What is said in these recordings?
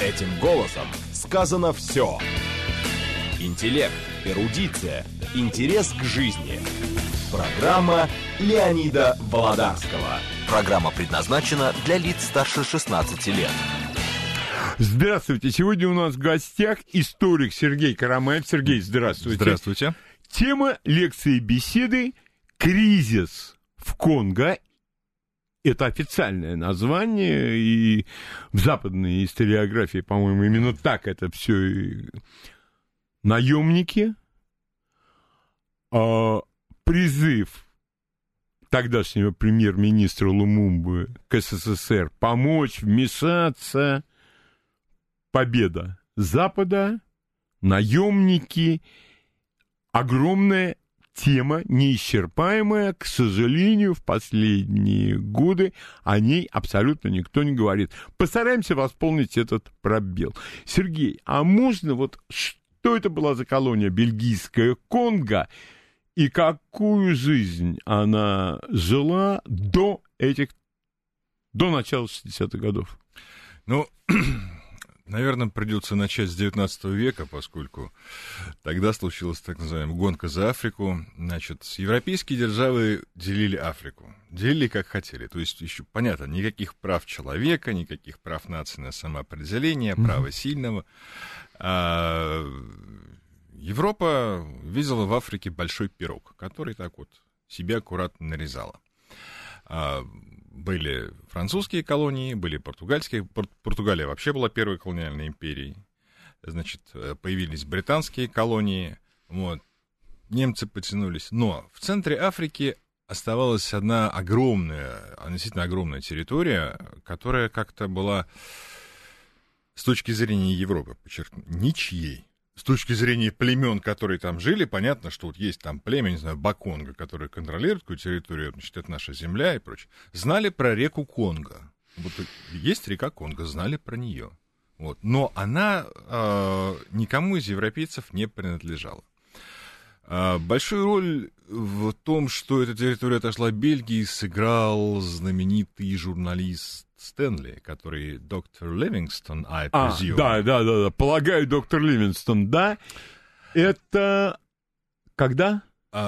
Этим голосом сказано все. Интеллект, эрудиция, интерес к жизни. Программа Леонида Володарского. Программа предназначена для лиц старше 16 лет. Здравствуйте. Сегодня у нас в гостях историк Сергей Карамаев. Сергей, здравствуйте. Здравствуйте. Тема лекции беседы «Кризис в Конго». Это официальное название, и в западной историографии, по-моему, именно так это все и наемники. Призыв тогдашнего премьер-министра Лумумбы к СССР помочь, вмешаться. Победа Запада, наемники, огромная тема, неисчерпаемая, к сожалению, в последние годы о ней абсолютно никто не говорит. Постараемся восполнить этот пробел. Сергей, а можно что это была за колония бельгийская Конго и какую жизнь она жила до начала 60-х годов? Наверное, придется начать с 19 века, поскольку тогда случилась так называемая гонка за Африку. Значит, европейские державы делили Африку. Делили как хотели. То есть, еще понятно, никаких прав человека, никаких прав нации на самоопределение, права сильного. А Европа видела в Африке большой пирог, который так вот себя аккуратно нарезала. Были французские колонии, были португальские. Португалия вообще была первой колониальной империей. Значит, появились британские колонии. Немцы потянулись. Но в центре Африки оставалась одна относительно огромная территория, которая как-то была, с точки зрения Европы, подчеркну, ничьей. С точки зрения племен, которые там жили, понятно, что вот есть там племя, не знаю, Баконго, которое контролирует такую территорию, значит, это наша земля и прочее. Знали про реку Конго. Вот есть река Конго, знали про нее. Но она никому из европейцев не принадлежала. Большую роль в том, что эта территория отошла Бельгии, сыграл знаменитый журналист Стэнли, который доктор Ливингстон, I presume. Да. Полагаю, доктор Ливингстон, да. Это когда?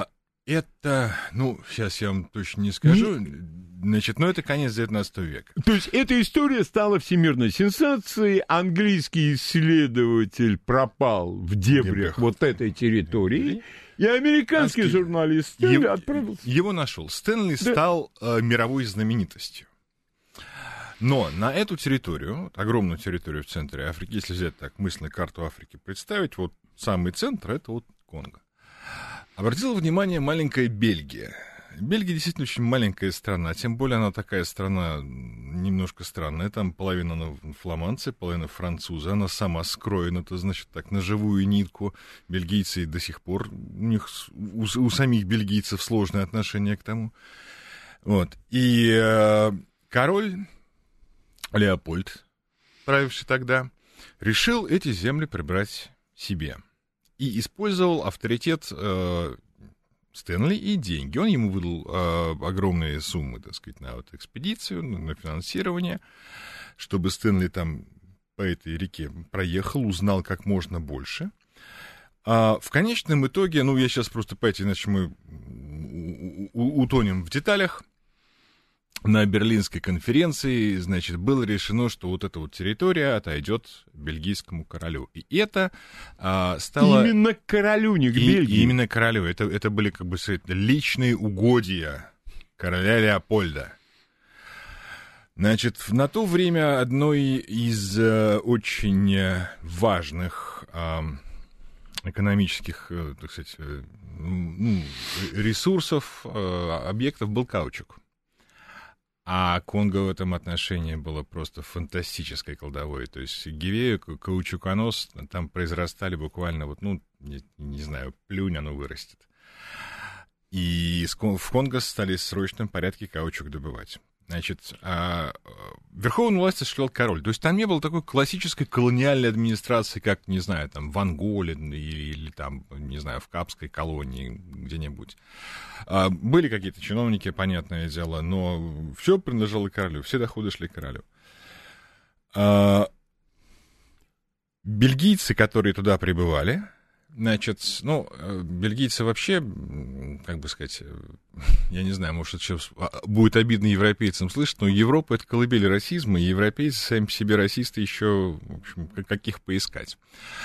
Сейчас я вам точно не скажу. Значит, это конец 19 века. То есть эта история стала всемирной сенсацией. Английский исследователь пропал в дебрях вот этой территории. И американский журналист отправился. Его нашел. Стэнли стал мировой знаменитостью. Но на эту территорию, огромную территорию в центре Африки, если взять так мысленно карту Африки представить, самый центр — это Конго. Обратила внимание маленькая Бельгия. Бельгия действительно очень маленькая страна, тем более она такая страна немножко странная. Там половина фламандцы, половина французы. Она сама скроена, это значит так, на живую нитку. Бельгийцы до сих пор, у самих бельгийцев сложное отношение к тому. И король Леопольд, правивший тогда, решил эти земли прибрать себе. И использовал авторитет Стэнли и деньги. Он ему выдал огромные суммы, так сказать, на экспедицию, на финансирование, чтобы Стэнли там по этой реке проехал, узнал как можно больше. В конечном итоге, я сейчас просто, иначе мы утонем в деталях. На Берлинской конференции, значит, было решено, что эта территория отойдет бельгийскому королю. И это стало... Именно королю, не к Бельгии. Именно королю. Это были, личные угодья короля Леопольда. Значит, на то время одной из очень важных экономических, так сказать, ресурсов, объектов был каучук. А Конго в этом отношении было просто фантастической кладовой. То есть гивея, каучуконос там произрастали буквально не знаю, плюнь, оно вырастет. И в Конго стали в срочном порядке каучук добывать. Значит, верховную власть осуществлял король. То есть там не было такой классической колониальной администрации, как, не знаю, там в Анголе или там, не знаю, в Капской колонии где-нибудь. Были какие-то чиновники, понятное дело, но все принадлежало королю, все доходы шли королю. бельгийцы, которые туда прибывали, значит, ну, бельгийцы вообще, как бы сказать, я не знаю, может, это сейчас будет обидно европейцам слышать, но Европа — это колыбель расизма, и европейцы сами по себе расисты еще, в общем, каких поискать.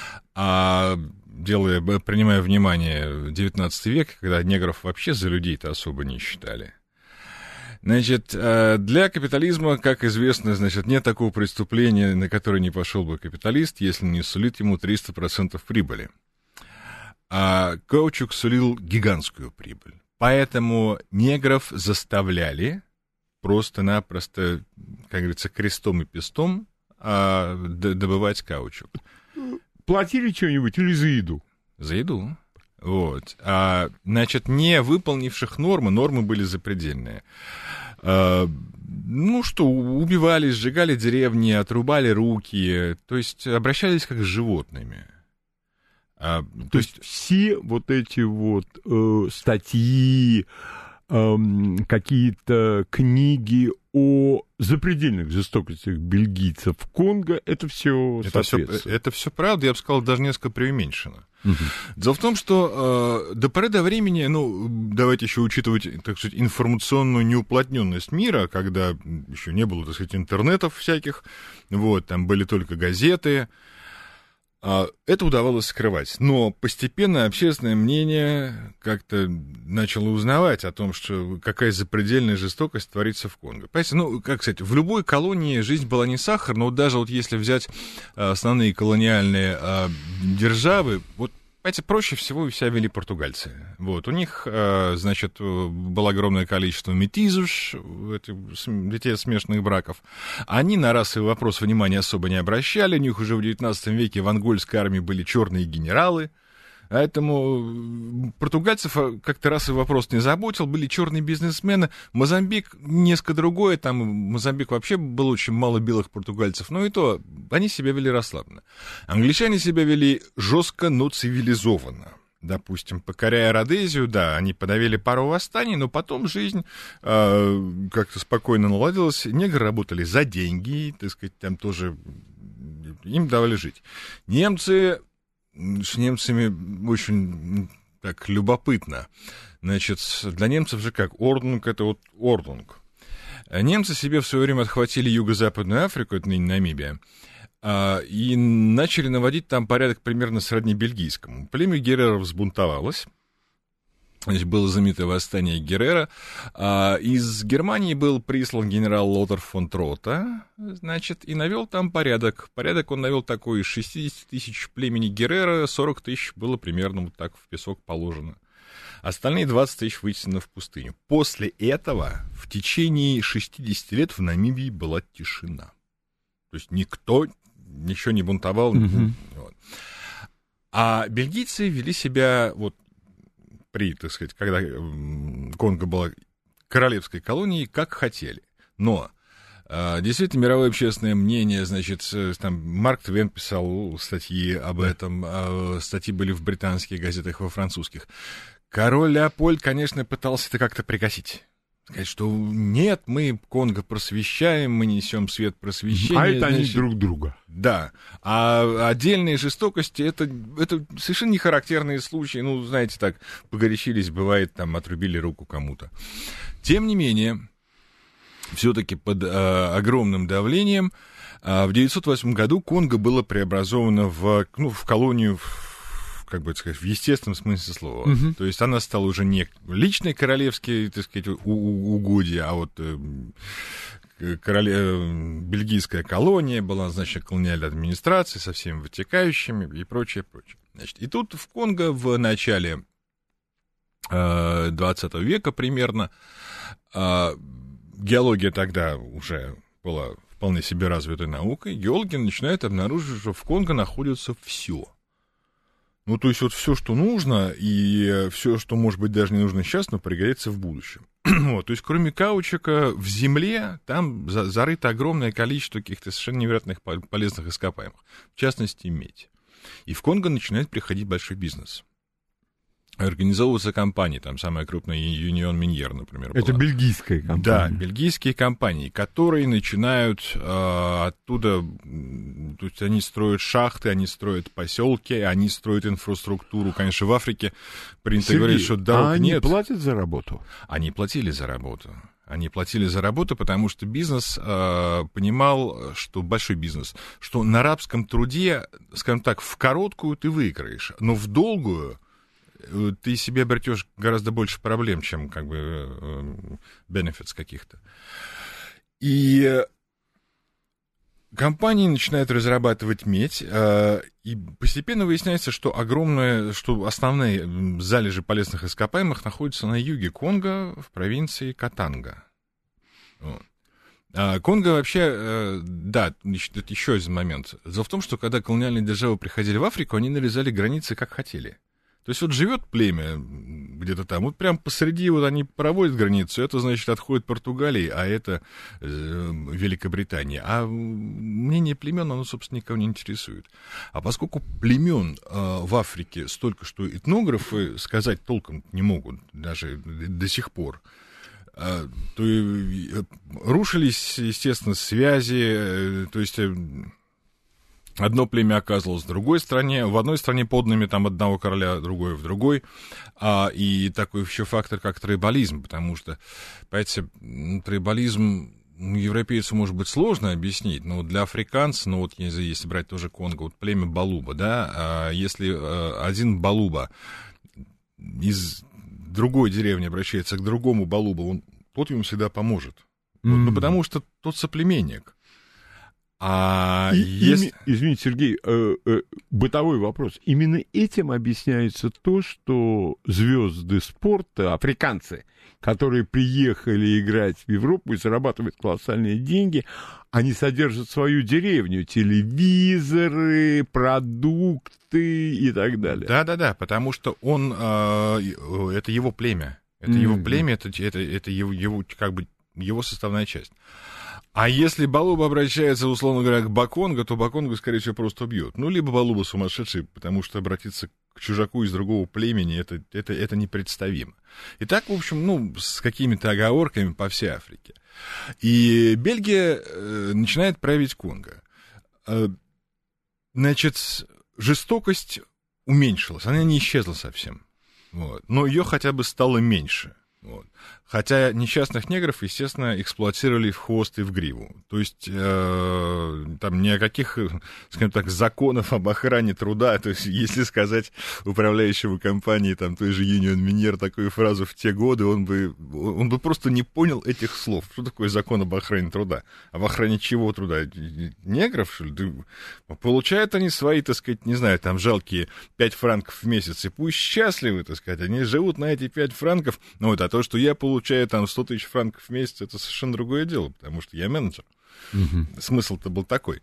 Принимая внимание 19 век, когда негров вообще за людей-то особо не считали. Значит, для капитализма, как известно, значит, нет такого преступления, на которое не пошел бы капиталист, если не сулит ему 300% прибыли. А каучук сулил гигантскую прибыль. Поэтому негров заставляли просто-напросто, как говорится, крестом и пестом добывать каучук. Платили что-нибудь или за еду? За еду. Вот. Значит, не выполнивших нормы были запредельные. Ну что, убивали, сжигали деревни, отрубали руки, то есть обращались как с животными. То есть все вот эти вот статьи, какие-то книги о запредельных жестокостях бельгийцев в Конго, это все соответствует. Это все правда, я бы сказал, даже несколько преуменьшено. Дело в том, что до поры до времени, ну, давайте еще учитывать, так сказать, информационную неуплотненность мира, когда еще не было, так сказать, интернетов всяких, вот, там были только газеты. Это удавалось скрывать, но постепенно общественное мнение как-то начало узнавать о том, что какая запредельная жестокость творится в Конго. Понимаете, ну, как сказать, в любой колонии жизнь была не сахар, но даже вот если взять основные колониальные державы, вот, понимаете, проще всего себя вели португальцы. Вот, у них, значит, было огромное количество метизуш, детей смешанных браков. Они на расовый вопрос внимания особо не обращали. У них уже в 19 веке в ангольской армии были черные генералы. Поэтому португальцев как-то расовый вопрос не заботил. Были черные бизнесмены. Мозамбик несколько другое. Там Мозамбик вообще было очень мало белых португальцев. Но и то, они себя вели расслабленно. Англичане себя вели жестко, но цивилизованно. Допустим, покоряя Родезию, да, они подавили пару восстаний, но потом жизнь как-то спокойно наладилась. Негры работали за деньги, так сказать, там тоже им давали жить. С немцами очень так любопытно. Значит, для немцев же как? Ордунг — это вот Ордунг. Немцы себе в свое время отхватили Юго-Западную Африку, это ныне Намибия, и начали наводить там порядок примерно сродни бельгийскому. Племя гереров взбунтовалось. Значит, было знаменитое восстание Геррера. Из Германии был прислан генерал Лотер фон Трота, значит, и навел там порядок. Порядок он навел такой: из 60 тысяч племени Геррера 40 тысяч было примерно вот так в песок положено. Остальные 20 тысяч вытеснены в пустыню. После этого в течение 60 лет в Намибии была тишина. То есть никто ничего не бунтовал. Вот. А бельгийцы вели себя вот так сказать, когда Конго была королевской колонией, как хотели. Но действительно мировое общественное мнение, значит, там Марк Твен писал статьи об этом, статьи были в британских газетах, во французских. Король Леопольд, конечно, пытался это как-то пригасить. Сказать, что нет, мы Конго просвещаем, мы несем свет просвещения. А это значит, они друг друга. Да. А отдельные жестокости, это совершенно не характерные случаи. Ну, знаете, так, погорячились, бывает, там, отрубили руку кому-то. Тем не менее, все-таки под огромным давлением в 1908 году Конго было преобразовано в колонию, как бы сказать, в естественном смысле слова. То есть она стала уже не личной королевской, так сказать, угодья, а вот бельгийская колония была назначена колониальной администрацией со всеми вытекающими и прочее, прочее. Значит, и тут в Конго в начале 20 века примерно геология тогда уже была вполне себе развитой наукой. Геологи начинают обнаруживать, что в Конго находится все. Ну, то есть вот все, что нужно, и все, что, может быть, даже не нужно сейчас, но пригодится в будущем. Вот, то есть кроме каучука в земле там зарыто огромное количество каких-то совершенно невероятных полезных ископаемых, в частности, медь. И в Конго начинает приходить большой бизнес. организовываются компании, там самая крупная Union Minière, например, была. Это бельгийская компания. Да, бельгийские компании, которые начинают оттуда, то есть они строят шахты, они строят поселки, они строят инфраструктуру. Конечно, в Африке принято говорить, что дорог они нет. платят за работу? Они платили за работу. Они платили за работу, потому что бизнес понимал, что большой бизнес, что на рабском труде, скажем так, в короткую ты выиграешь, но в долгую ты себе обретешь гораздо больше проблем, чем как бы benefits каких-то. И компании начинают разрабатывать медь, и постепенно выясняется, что основные залежи полезных ископаемых находятся на юге Конго, в провинции Катанга. Конго вообще, да, это еще один момент. Дело в том, что когда колониальные державы приходили в Африку, они нарезали границы как хотели. То есть вот живет племя где-то там, вот прям посреди вот они проводят границу, это, значит, отходит Португалии, а это Великобритания. А мнение племен, оно, собственно, никого не интересует. А поскольку племен в Африке столько, что этнографы сказать толком не могут, даже до сих пор, то рушились, естественно, связи, то есть одно племя оказывалось в другой стране, в одной стране подданными там одного короля, другое в другой, и такой еще фактор, как трибализм, потому что, понимаете, трибализм европейцу может быть сложно объяснить, но для африканца, ну вот если брать тоже Конго, вот племя Балуба, да, если один Балуба из другой деревни обращается к другому Балубу, тот ему всегда поможет. Вот, ну, потому что тот соплеменник. Извините, Сергей, бытовой вопрос. Именно этим объясняется то, что звезды спорта, африканцы, которые приехали играть в Европу и зарабатывают колоссальные деньги, они содержат свою деревню, телевизоры, продукты и так далее. Да, потому что он, это его племя. Это его племя, это его, как бы, его составная часть. А если Балуба обращается, условно говоря, к Баконго, то Баконго, скорее всего, просто убьет. Ну, либо Балуба сумасшедший, потому что обратиться к чужаку из другого племени, это непредставимо. И так, в общем, с какими-то оговорками по всей Африке. И Бельгия начинает править Конго. Значит, жестокость уменьшилась, она не исчезла совсем. Вот. Но ее хотя бы стало меньше. Вот. Хотя несчастных негров, естественно, эксплуатировали в хвост и в гриву. То есть там ни о каких, скажем так, законов об охране труда, то есть если сказать управляющему компании, там, той же Union Minière такую фразу в те годы, он бы просто не понял этих слов. Что такое закон об охране труда? Об охране чего труда? Негров, что ли? Получают они свои, так сказать, не знаю, там жалкие 5 франков в месяц, и пусть счастливы, так сказать, они живут на эти 5 франков, а то, что я получаю там 100 тысяч франков в месяц, это совершенно другое дело, потому что я менеджер. Смысл-то был такой.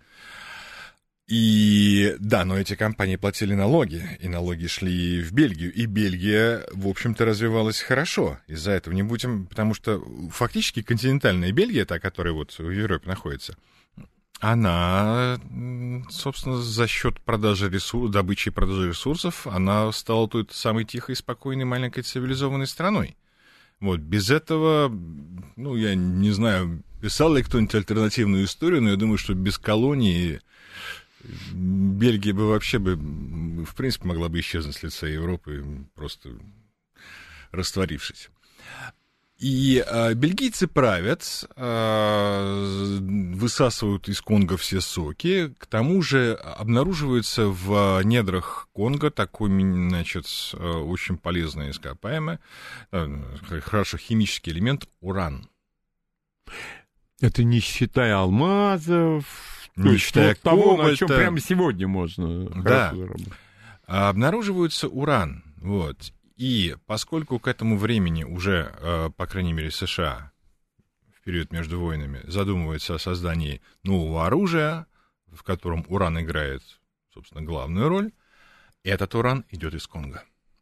И да, но эти компании платили налоги, и налоги шли в Бельгию, и Бельгия, в общем-то, развивалась хорошо из-за этого. Не будем, потому что фактически континентальная Бельгия, та, которая вот в Европе находится, она, собственно, за счет добычи и продажи ресурсов, она стала той самой тихой, спокойной, маленькой цивилизованной страной. Вот, без этого, я не знаю, писал ли кто-нибудь альтернативную историю, но я думаю, что без колонии Бельгия бы вообще в принципе, могла бы исчезнуть с лица Европы, просто растворившись. И бельгийцы правят, высасывают из Конго все соки, к тому же обнаруживается в недрах Конго такой, значит, очень полезное ископаемое, хорошо, химический элемент уран. Это не считая алмазов, не считая того, на чем прямо сегодня можно заработать. Обнаруживается уран, вот. И поскольку к этому времени уже, по крайней мере, США в период между войнами задумывается о создании нового оружия, в котором уран играет, собственно, главную роль, этот уран идет из Конго.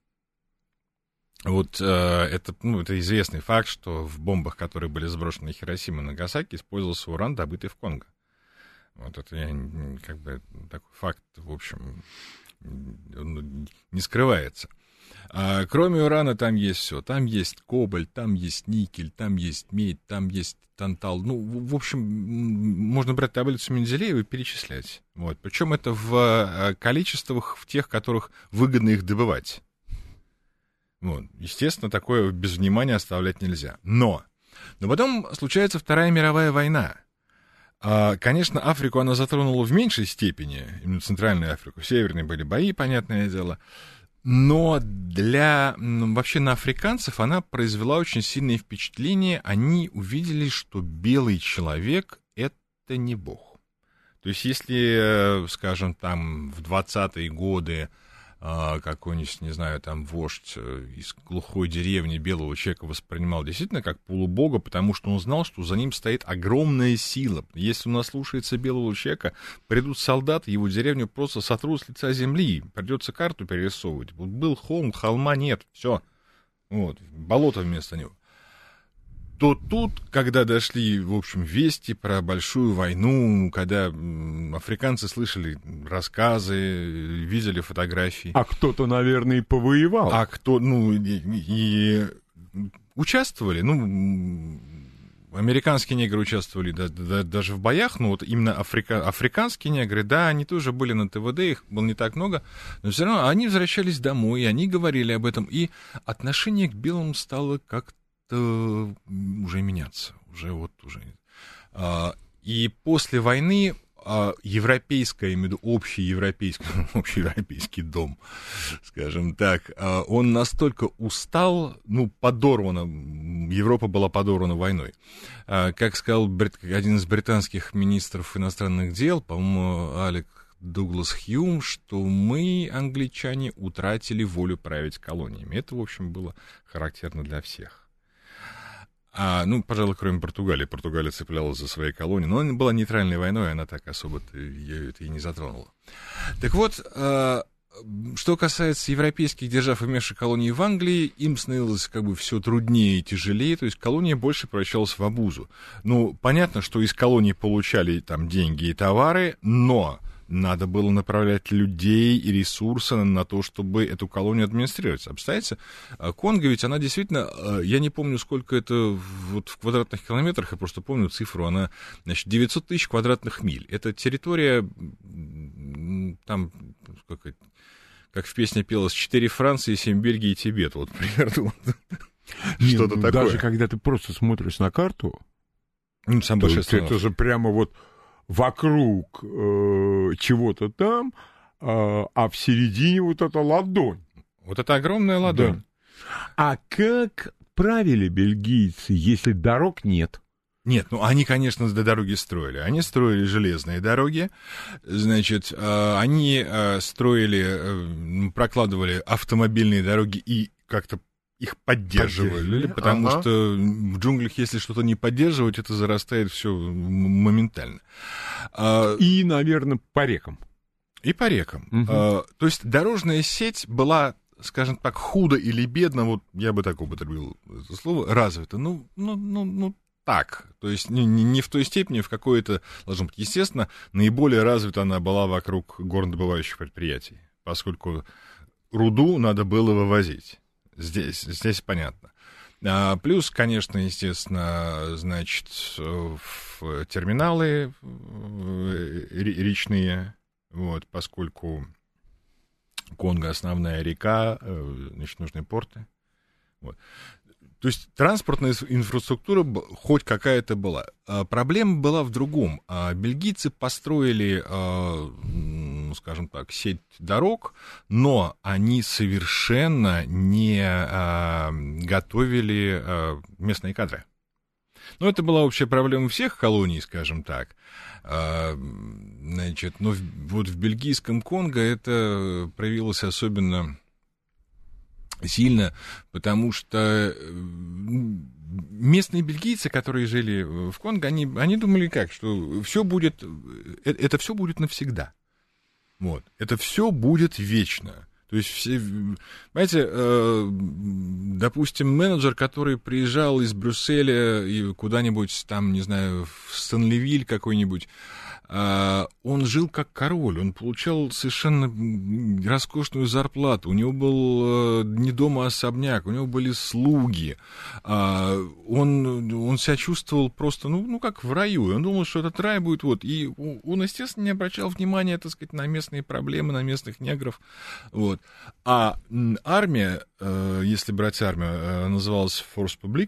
Вот это известный факт, что в бомбах, которые были сброшены на Хиросиму и Нагасаки, использовался уран, добытый в Конго. Вот это такой факт, в общем, он не скрывается. Кроме урана там есть все. Там есть кобальт, там есть никель, там есть медь, там есть тантал. Ну, в общем, можно брать таблицу Менделеева и перечислять. Вот. Причем это в количествах, в тех, которых выгодно их добывать. Вот. Естественно, такое без внимания оставлять нельзя. Но потом случается Вторая мировая война. Конечно, Африку она затронула в меньшей степени, именно Центральную Африку. В Северной были бои, понятное дело. Но вообще на африканцев она произвела очень сильное впечатление. Они увидели, что белый человек — это не бог. То есть если, скажем, там в 20-е годы какой-нибудь, не знаю, там вождь из глухой деревни белого человека воспринимал действительно как полубога, потому что он знал, что за ним стоит огромная сила. Если он ослушается белого человека, придут солдаты, его деревню просто сотрут с лица земли, придется карту перерисовывать. Вот был холм, холма нет, все. Вот, болото вместо него. То тут, когда дошли, в общем, вести про большую войну, когда африканцы слышали рассказы, видели фотографии. А кто-то, наверное, и повоевал. А кто, и участвовали, американские негры участвовали даже в боях, но вот именно африканские негры, да, они тоже были на ТВД, их было не так много, но все равно они возвращались домой, и они говорили об этом, и отношение к белым стало как-то уже меняться, и после войны европейская, общеевропейский дом, скажем так, он настолько устал, подорвана, Европа была подорвана войной. Как сказал один из британских министров иностранных дел, по-моему, Алек Дуглас Хьюм, что мы, англичане, утратили волю править колониями. Это, в общем, было характерно для всех. Пожалуй, кроме Португалии. Португалия цеплялась за свои колонии, но она была нейтральной войной, она так особо-то ее это и не затронула. Так вот, что касается европейских держав, имевших колонии в Англии, им становилось все труднее и тяжелее, то есть колония больше превращалась в обузу. Понятно, что из колоний получали там деньги и товары, но надо было направлять людей и ресурсы на то, чтобы эту колонию администрировать. Представляете, Конго ведь она действительно, я не помню, сколько это вот в квадратных километрах, я просто помню цифру, она, 900 тысяч квадратных миль. Это территория, там, как в песне пелось, 4 Франции, 7 Бельгии и Тибет, вот примерно что-то такое. Даже когда ты просто смотришь на карту, сам большой это же прямо вот вокруг чего-то там, а в середине вот эта ладонь. Вот это огромная ладонь. Да. А как правили бельгийцы, если дорог нет? Нет, они, конечно, дороги строили. Они строили железные дороги, значит, они строили, прокладывали автомобильные дороги и как-то их поддерживали, потому что в джунглях, если что-то не поддерживать, это зарастает все моментально. И, наверное, по рекам. И по рекам. То есть дорожная сеть была, скажем так, худо или бедно, вот я бы так употребил это слово, развита. Так, то есть не в той степени, в какой это должно быть. Естественно, наиболее развита она была вокруг горнодобывающих предприятий, поскольку руду надо было вывозить. Здесь понятно. Плюс, конечно, естественно, значит, в терминалы речные, вот, поскольку Конго основная река, значит, нужны порты. Вот. То есть транспортная инфраструктура хоть какая-то была. Проблема была в другом. Бельгийцы построили, скажем так, сеть дорог, но они совершенно не готовили местные кадры. Это была общая проблема всех колоний, скажем так. Значит, но вот в бельгийском Конго это проявилось особенно сильно, потому что местные бельгийцы, которые жили в Конго, они думали как, что это все будет навсегда. Вот. Это все будет вечно. То есть, понимаете, допустим, менеджер, который приезжал из Брюсселя и куда-нибудь там, не знаю, в Сен-Левиль какой-нибудь, он жил как король, он получал совершенно роскошную зарплату, у него был не дом, а особняк, у него были слуги, он себя чувствовал просто, ну, как в раю, и он думал, что этот рай будет вот, и он, естественно, не обращал внимания, так сказать, на местные проблемы, на местных негров, вот. А армия, если брать армию, называлась Force Publique,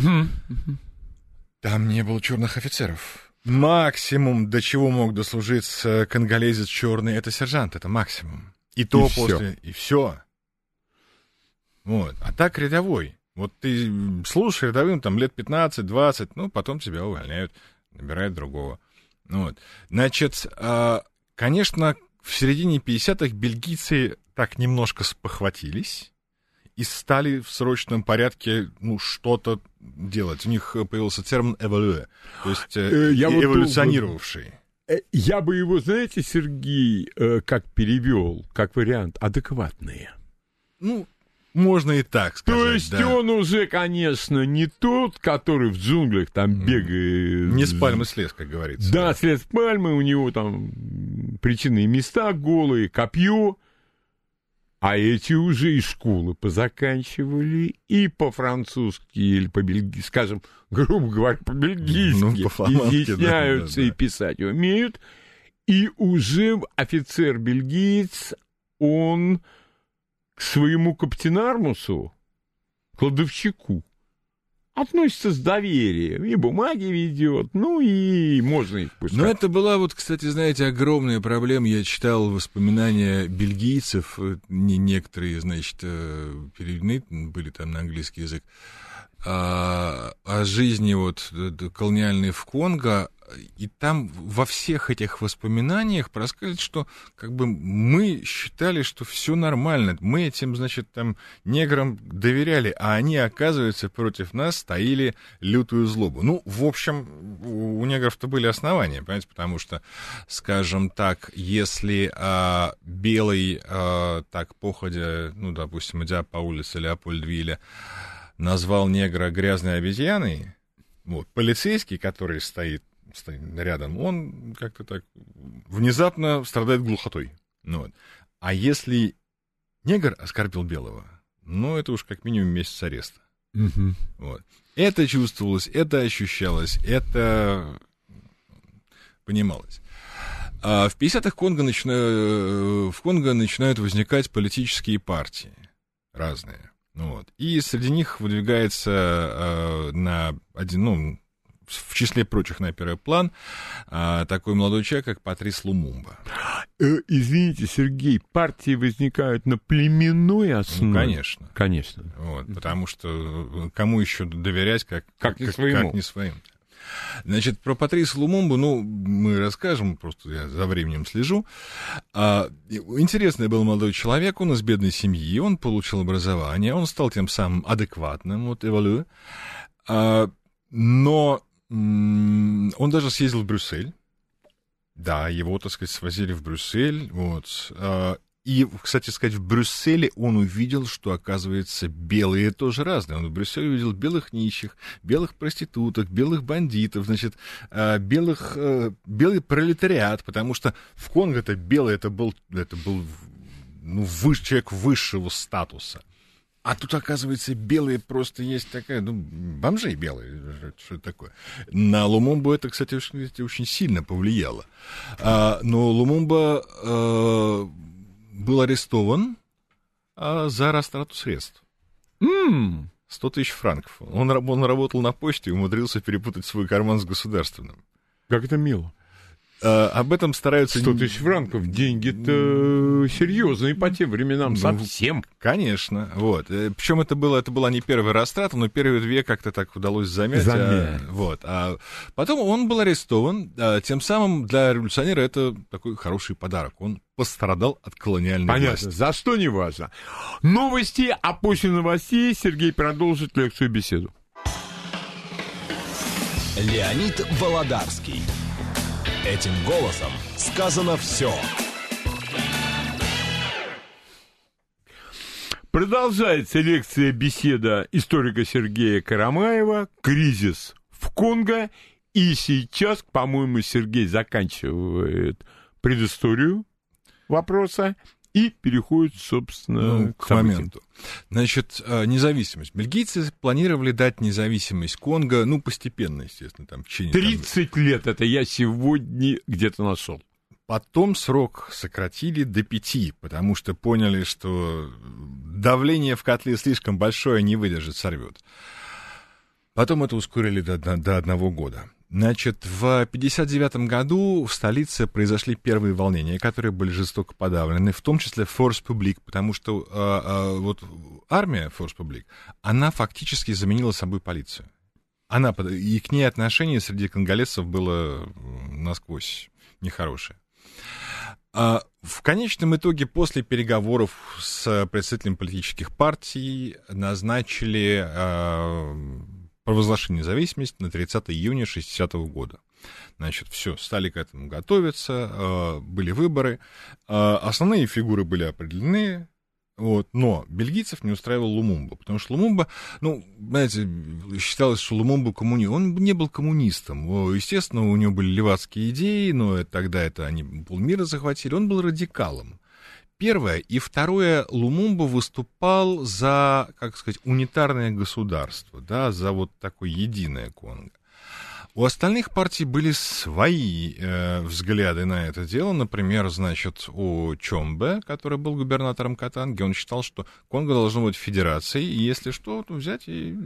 там не было черных офицеров. Максимум, до чего мог дослужиться конголезец черный, это сержант, это максимум. И то после, и все. Вот. А так рядовой. Вот ты служишь рядовым там лет 15-20, ну, потом тебя увольняют, набирают другого. Вот. Значит, конечно, в середине 50-х бельгийцы так немножко спохватились и стали в срочном порядке, ну, что-то делать. У них появился термин «эволюэ», то есть эволюционировавший. Я бы его, знаете, Сергей, как перевел, как вариант, адекватные. Ну, можно и так сказать. То есть он уже, конечно, не тот, который в джунглях там бегает. Не с пальмы слез, как говорится. Да, слез с пальмы, у него там причинные места голые, копье. А эти уже и школы позаканчивали, и по-французски, или по-бельгийски, скажем, грубо говоря, по-бельгийски, изъясняются и писать умеют. И уже офицер-бельгиец, он к своему каптенармусу, кладовщику, относится с доверием, и бумаги ведет, ну и можно их пускать. Но это была вот, кстати, знаете, огромная проблема. Я читал воспоминания бельгийцев, некоторые, значит, переведены были там на английский язык, о жизни вот колониальной в Конго, и там во всех этих воспоминаниях проскальзывает, что как бы мы считали, что все нормально, мы этим, значит, там неграм доверяли, а они, оказывается, против нас таили лютую злобу. Ну, в общем, у негров-то были основания, понимаете, потому что, скажем так, если белый, так походя, ну, допустим, идя по улице Леопольдвилля, назвал негра грязной обезьяной, вот, полицейский, который стоит рядом, он как-то так внезапно страдает глухотой. Ну, вот. А если негр оскорбил белого, ну, это уж как минимум месяц ареста. Вот. Это чувствовалось, это ощущалось, это понималось. А в 50-х в Конго начинают возникать политические партии разные. Вот. И среди них выдвигается в числе прочих на первый план такой молодой человек, как Патрис Лумумба. Извините, Сергей, партии возникают на племенной основе? Ну, конечно. Конечно. Вот, потому что кому еще доверять, как не своему. Как не своим. Значит, про Патриса Лумумбу, ну, мы расскажем, просто я за временем слежу. Интересный был молодой человек, он из бедной семьи, он получил образование, он стал тем самым адекватным, вот, эволюэ. Но он даже съездил в Брюссель. Да, его, так сказать, свозили в Брюссель, вот. И, кстати сказать, в Брюсселе он увидел, что, оказывается, белые тоже разные. Он в Брюсселе увидел белых нищих, белых проституток, белых бандитов, значит, белый пролетариат, потому что в Конго-то белый это был человек высшего статуса. А тут, оказывается, белые просто есть такая, бомжей белые, что это такое. На Лумумбу это, кстати, очень сильно повлияло. Но Лумумба был арестован за растрату средств. 100 тысяч франков. Он работал на почте и умудрился перепутать свой карман с государственным. Как это мило. Об этом стараются... 100 тысяч франков, деньги-то серьезные по тем временам совсем. Конечно, вот. Причем это была не первая растрата, но первые две как-то так удалось замять. Вот. А потом он был арестован, тем самым для революционера это такой хороший подарок. Он пострадал от колониальной власти. Понятно, за что не важно. Новости, а после новостей Сергей продолжит лекцию-беседу. Леонид Володарский. Этим голосом сказано все. Продолжается лекция-беседа историка Сергея Карамаева «Кризис в Конго И сейчас, по-моему, Сергей заканчивает предысторию вопроса и переходит, собственно, к моменту. Значит, независимость. Бельгийцы планировали дать независимость Конго, постепенно, естественно, там в течение... 30 лет, это я сегодня где-то нашел. Потом срок сократили до 5, потому что поняли, что давление в котле слишком большое, не выдержит, сорвет. Потом это ускорили до 1 года. Значит, в 1959 году в столице произошли первые волнения, которые были жестоко подавлены, в том числе Force Publique, потому что вот армия Force Publique, она фактически заменила собой полицию. И к ней отношение среди конголезцев было насквозь нехорошее. В конечном итоге, после переговоров с представителями политических партий, назначили провозглашение независимости на 30 июня 1960 года. Значит, все, стали к этому готовиться, были выборы, основные фигуры были определены, но бельгийцев не устраивал Лумумба, потому что Лумумба, знаете, считалось, что Лумумба он не был коммунистом. Естественно, у него были левацкие идеи, но тогда они полмира захватили, он был радикалом. Первое. И второе, Лумумба выступал за, унитарное государство, да, за вот такое единое Конго. У остальных партий были свои взгляды на это дело. Например, у Чомбе, который был губернатором Катанги, он считал, что Конго должно быть федерацией, и если что, то взять и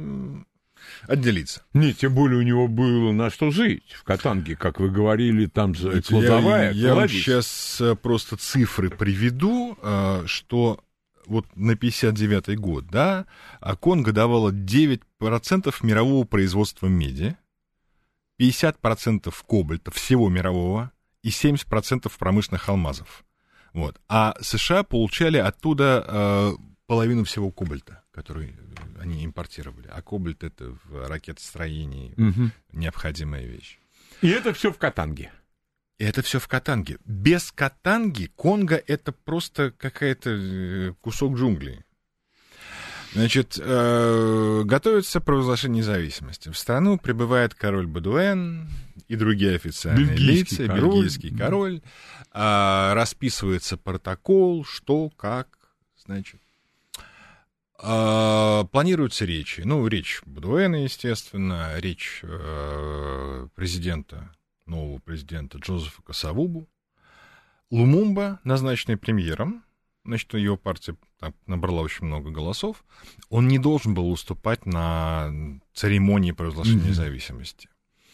отделиться. Нет, тем более у него было на что жить. В Катанге, как вы говорили, там же кладовая. Я вам сейчас просто цифры приведу, что вот на 59-й год, да, Конго давало 9% мирового производства меди, 50% кобальта всего мирового и 70% промышленных алмазов. Вот. А США получали оттуда половину всего кобальта, который они импортировали. А кобальт — это в ракетостроении необходимая вещь. И это все в Катанге. И это все в Катанге. Без Катанги Конго — это просто какая-то кусок джунглей. Значит, готовится провозглашение независимости. В страну прибывает король Бадуэн и другие официальные лица, бельгийский король. Расписывается протокол, что, как, значит. Планируются речи. Речь Бадуэна, естественно, речь нового президента Джозефа Касавубу. Лумумба, назначенный премьером, значит, его партия набрала очень много голосов, он не должен был выступать на церемонии провозглашения независимости.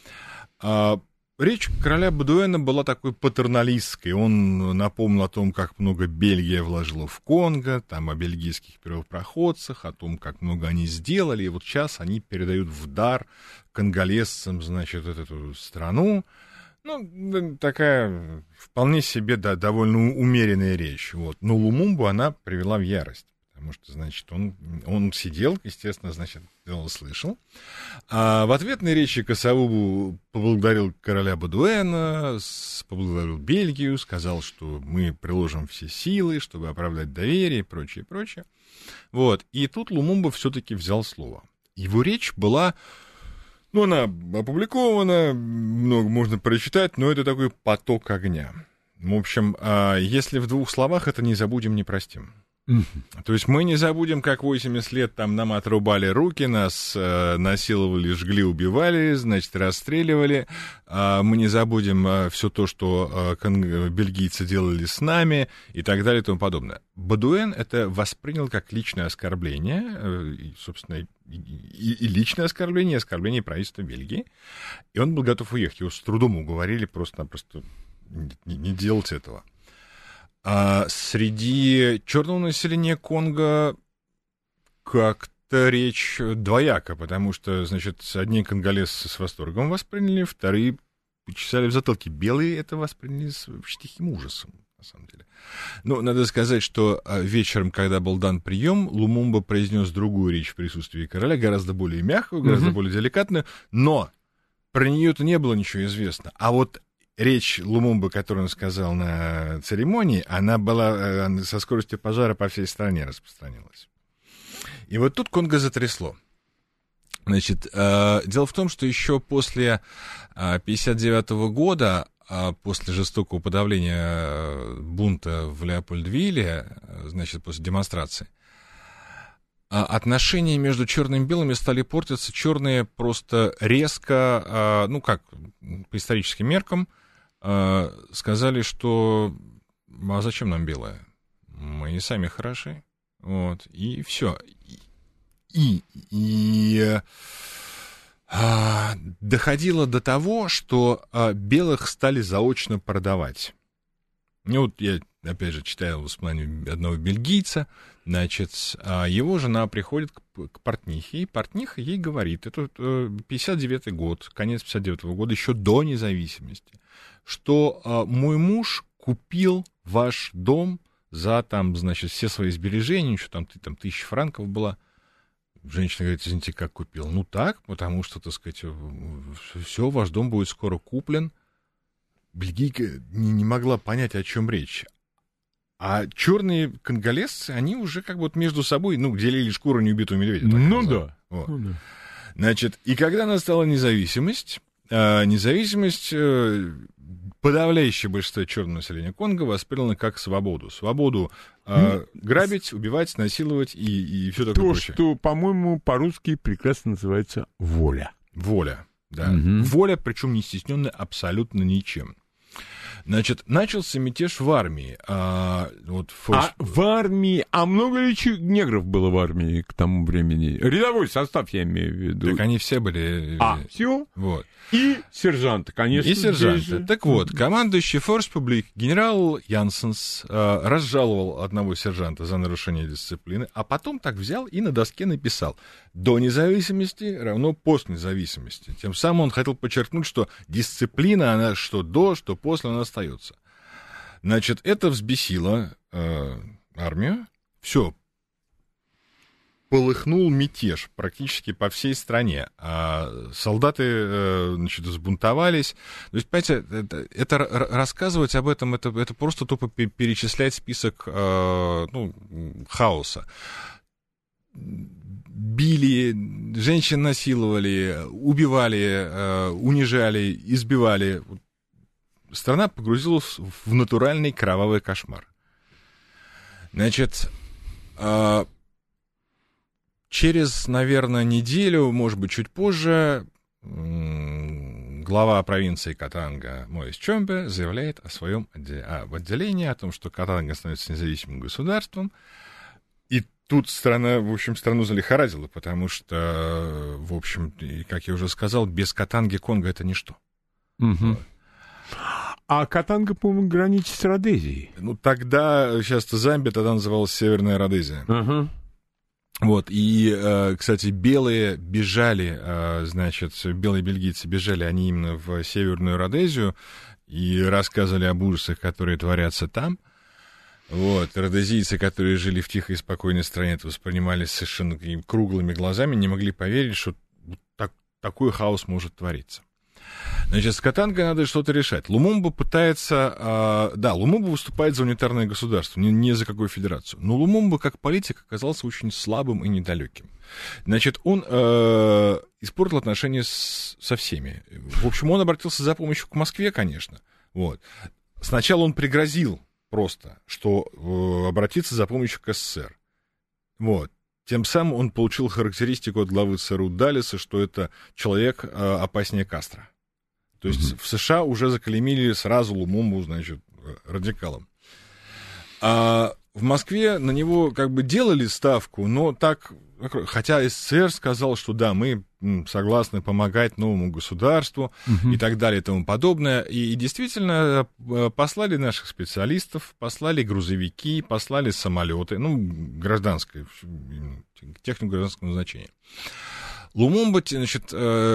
Речь короля Бадуэна была такой патерналистской. Он напомнил о том, как много Бельгия вложила в Конго, там о бельгийских первопроходцах, о том, как много они сделали. И вот сейчас они передают в дар конголезцам, значит, эту страну. Такая вполне себе, да, довольно умеренная речь. Вот. Но Лумумбу она привела в ярость. Потому что, значит, он сидел, естественно, значит, слышал. А в ответной речи Касавубу поблагодарил короля Бадуэна, поблагодарил Бельгию, сказал, что мы приложим все силы, чтобы оправдать доверие и прочее, прочее. Вот. И тут Лумумба все-таки взял слово. Его речь была... она опубликована, много можно прочитать, но это такой поток огня. В общем, если в 2 словах, это «не забудем, не простим». То есть мы не забудем, как 80 лет там нам отрубали руки, нас насиловали, жгли, убивали, значит, расстреливали. Мы не забудем все то, что бельгийцы делали с нами и так далее и тому подобное. Бадуэн это воспринял как личное оскорбление, и, собственно, и личное оскорбление, и оскорбление правительства Бельгии. И он был готов уехать. Его с трудом уговорили просто-напросто не делать этого. А среди черного населения Конго как-то речь двояка, потому что, значит, одни конголезцы с восторгом восприняли, вторые почесали в затылке. Белые это восприняли с тихим ужасом, на самом деле. Надо сказать, что вечером, когда был дан прием, Лумумба произнес другую речь в присутствии короля, гораздо более мягкую, гораздо более деликатную, но про нее-то не было ничего известно. А вот речь Лумумбы, которую он сказал на церемонии, она была со скоростью пожара по всей стране распространилась. И вот тут Конго затрясло. Значит, дело в том, что еще после 1959 года, после жестокого подавления бунта в Леопольдвилле, значит, после демонстрации, отношения между черными и белыми стали портиться. Черные просто резко, ну как, по историческим меркам, сказали, что а зачем нам белое? Мы и сами хороши. Вот, и все. И доходило до того, что белых стали заочно продавать. Ну, вот я, опять же, читаю воспоминания одного бельгийца, значит, его жена приходит к портнихе, и портниха ей говорит, это 59-й год, конец 59-го года, еще до независимости, что мой муж купил ваш дом за, там, значит, все свои сбережения, еще там 1000 франков была. Женщина говорит, извините, как купил? Ну так, потому что, так сказать, все, ваш дом будет скоро куплен. Бельгийка не могла понять, о чем речь. А черные конголезцы, они уже как бы вот между собой, ну, делили шкуру неубитого медведя. Ну да. Вот. Ну да. Значит, и когда настала независимость, подавляющее большинство черного населения Конго восприняло как свободу. Свободу грабить, убивать, насиловать и все такое прочее. То, что, по-моему, по-русски прекрасно называется воля. Воля, да. Угу. Воля, причем не стесненная абсолютно ничем. Значит, начался мятеж в армии. В армии... А много ли негров было в армии к тому времени? Рядовой состав, я имею в виду. Так они все были... Все? Вот. И сержанты, конечно. И сержанты. Так вот, командующий Форспублик генерал Янсенс разжаловал одного сержанта за нарушение дисциплины, а потом так взял и на доске написал: «До независимости равно постнезависимости». Тем самым он хотел подчеркнуть, что дисциплина, она что до, что после, она остается. Значит, это взбесило армию. Все. Полыхнул мятеж практически по всей стране. Солдаты, значит, взбунтовались. То есть, понимаете, это рассказывать об этом, это просто тупо перечислять список хаоса. Били, женщин насиловали, убивали, унижали, избивали. Страна погрузилась в натуральный кровавый кошмар. Значит, через, наверное, неделю, может быть, чуть позже, глава провинции Катанга Моис Чомбе заявляет о своем отделении, о том, что Катанга становится независимым государством. И тут страну залихорадило, потому что, в общем, как я уже сказал, без Катанги Конго — это ничто. Угу. А Катанга, по-моему, граничит с Родезией. Ну, тогда, сейчас Замбия, тогда называлась Северная Родезия. Угу. Вот, и, кстати, белые бежали, значит, белые бельгийцы бежали, они именно в Северную Родезию, и рассказывали об ужасах, которые творятся там. Вот, родезийцы, которые жили в тихой и спокойной стране, это воспринимали совершенно круглыми глазами, не могли поверить, что такой хаос может твориться. Значит, с Катангой надо что-то решать. Лумумба пытается... Лумумба выступает за унитарное государство, не за какую федерацию. Но Лумумба, как политик, оказался очень слабым и недалеким. Значит, он испортил отношения со всеми. В общем, он обратился за помощью к Москве, конечно. Вот. Сначала он пригрозил просто, что обратиться за помощью к СССР. Вот. Тем самым он получил характеристику от главы ЦРУ Даллеса, что это человек опаснее Кастро. То есть в США уже заклеймили сразу Лумумбу, значит, радикалом. А в Москве на него как бы делали ставку, но так, хотя СССР сказал, что да, мы согласны помогать новому государству и так далее и тому подобное. И действительно послали наших специалистов, послали грузовики, послали самолеты, гражданское, технику гражданского назначения. Лумумба, значит,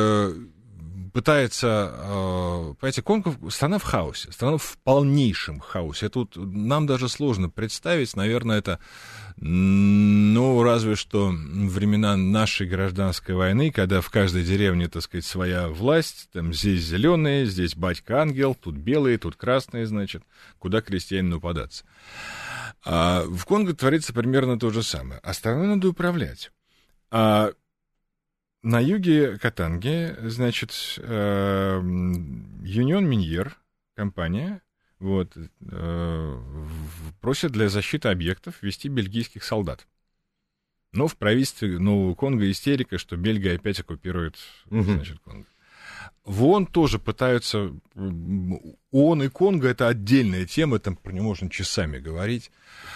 пытается... Понимаете, Конго — страна в хаосе, страна в полнейшем хаосе. Это вот нам даже сложно представить. Наверное, это, разве что времена нашей гражданской войны, когда в каждой деревне, так сказать, своя власть, там здесь зеленые, здесь батька-ангел, тут белые, тут красные, значит, куда крестьянину податься. А в Конго творится примерно то же самое. А страной надо управлять. на юге Катанги, значит, Юнион Миньер, компания, вот, просит для защиты объектов ввести бельгийских солдат. Но в правительстве Нового Конго истерика, что Бельгия опять оккупирует, значит, Конго. В ООН тоже пытаются... ООН и Конго — это отдельная тема, там про нее можно часами говорить.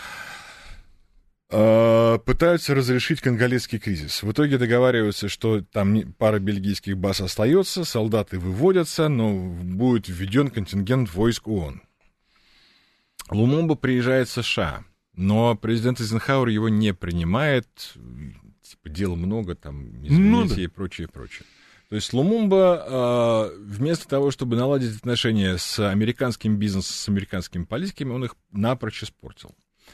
Пытаются разрешить конголезский кризис. В итоге договариваются, что там пара бельгийских баз остается, солдаты выводятся, но будет введен контингент войск ООН. Лумумба приезжает в США, но президент Эйзенхауэр его не принимает. Типа, дел много, там, извините, и прочее, прочее. То есть Лумумба вместо того, чтобы наладить отношения с американским бизнесом, с американскими политиками, он их напрочь испортил.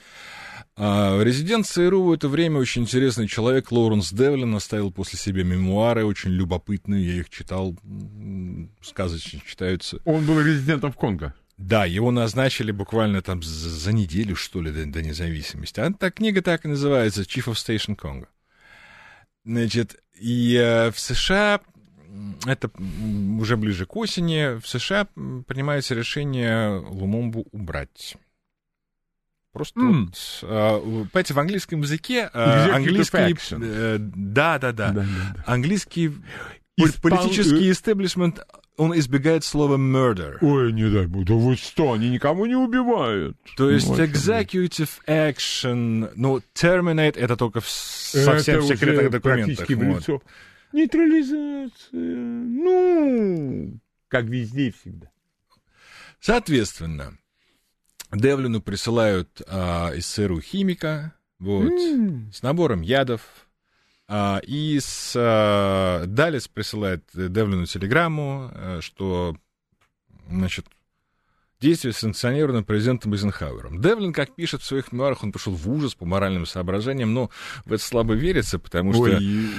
Резидент ЦРУ в это время очень интересный человек, Лоуренс Девлин, оставил после себя мемуары, очень любопытные, я их читал, сказочно читаются. Он был резидентом в Конго. Да, его назначили буквально там за неделю, что ли, до независимости. А книга так и называется «Chief of Station Congo». Значит, и в США, это уже ближе к осени, в США принимается решение Лумумбу убрать. Просто понимаете, в английском языке английский... Да. Английский политический истеблишмент, он избегает слова murder. Ой, не дай бог, да вы что, они никого не убивают. То есть executive action, ну, terminate — это только в совсем это секретных документах. Практически в лицо. Нейтрализация, ну, как везде и всегда. Соответственно, Девлину присылают из ЦРУ химика, вот, с набором ядов, и Даллес присылает Девлину телеграмму, что, значит, действие санкционировано президентом Эйзенхауэром. Девлин, как пишет в своих мемуарах, он пришел в ужас по моральным соображениям, но в это слабо верится, потому что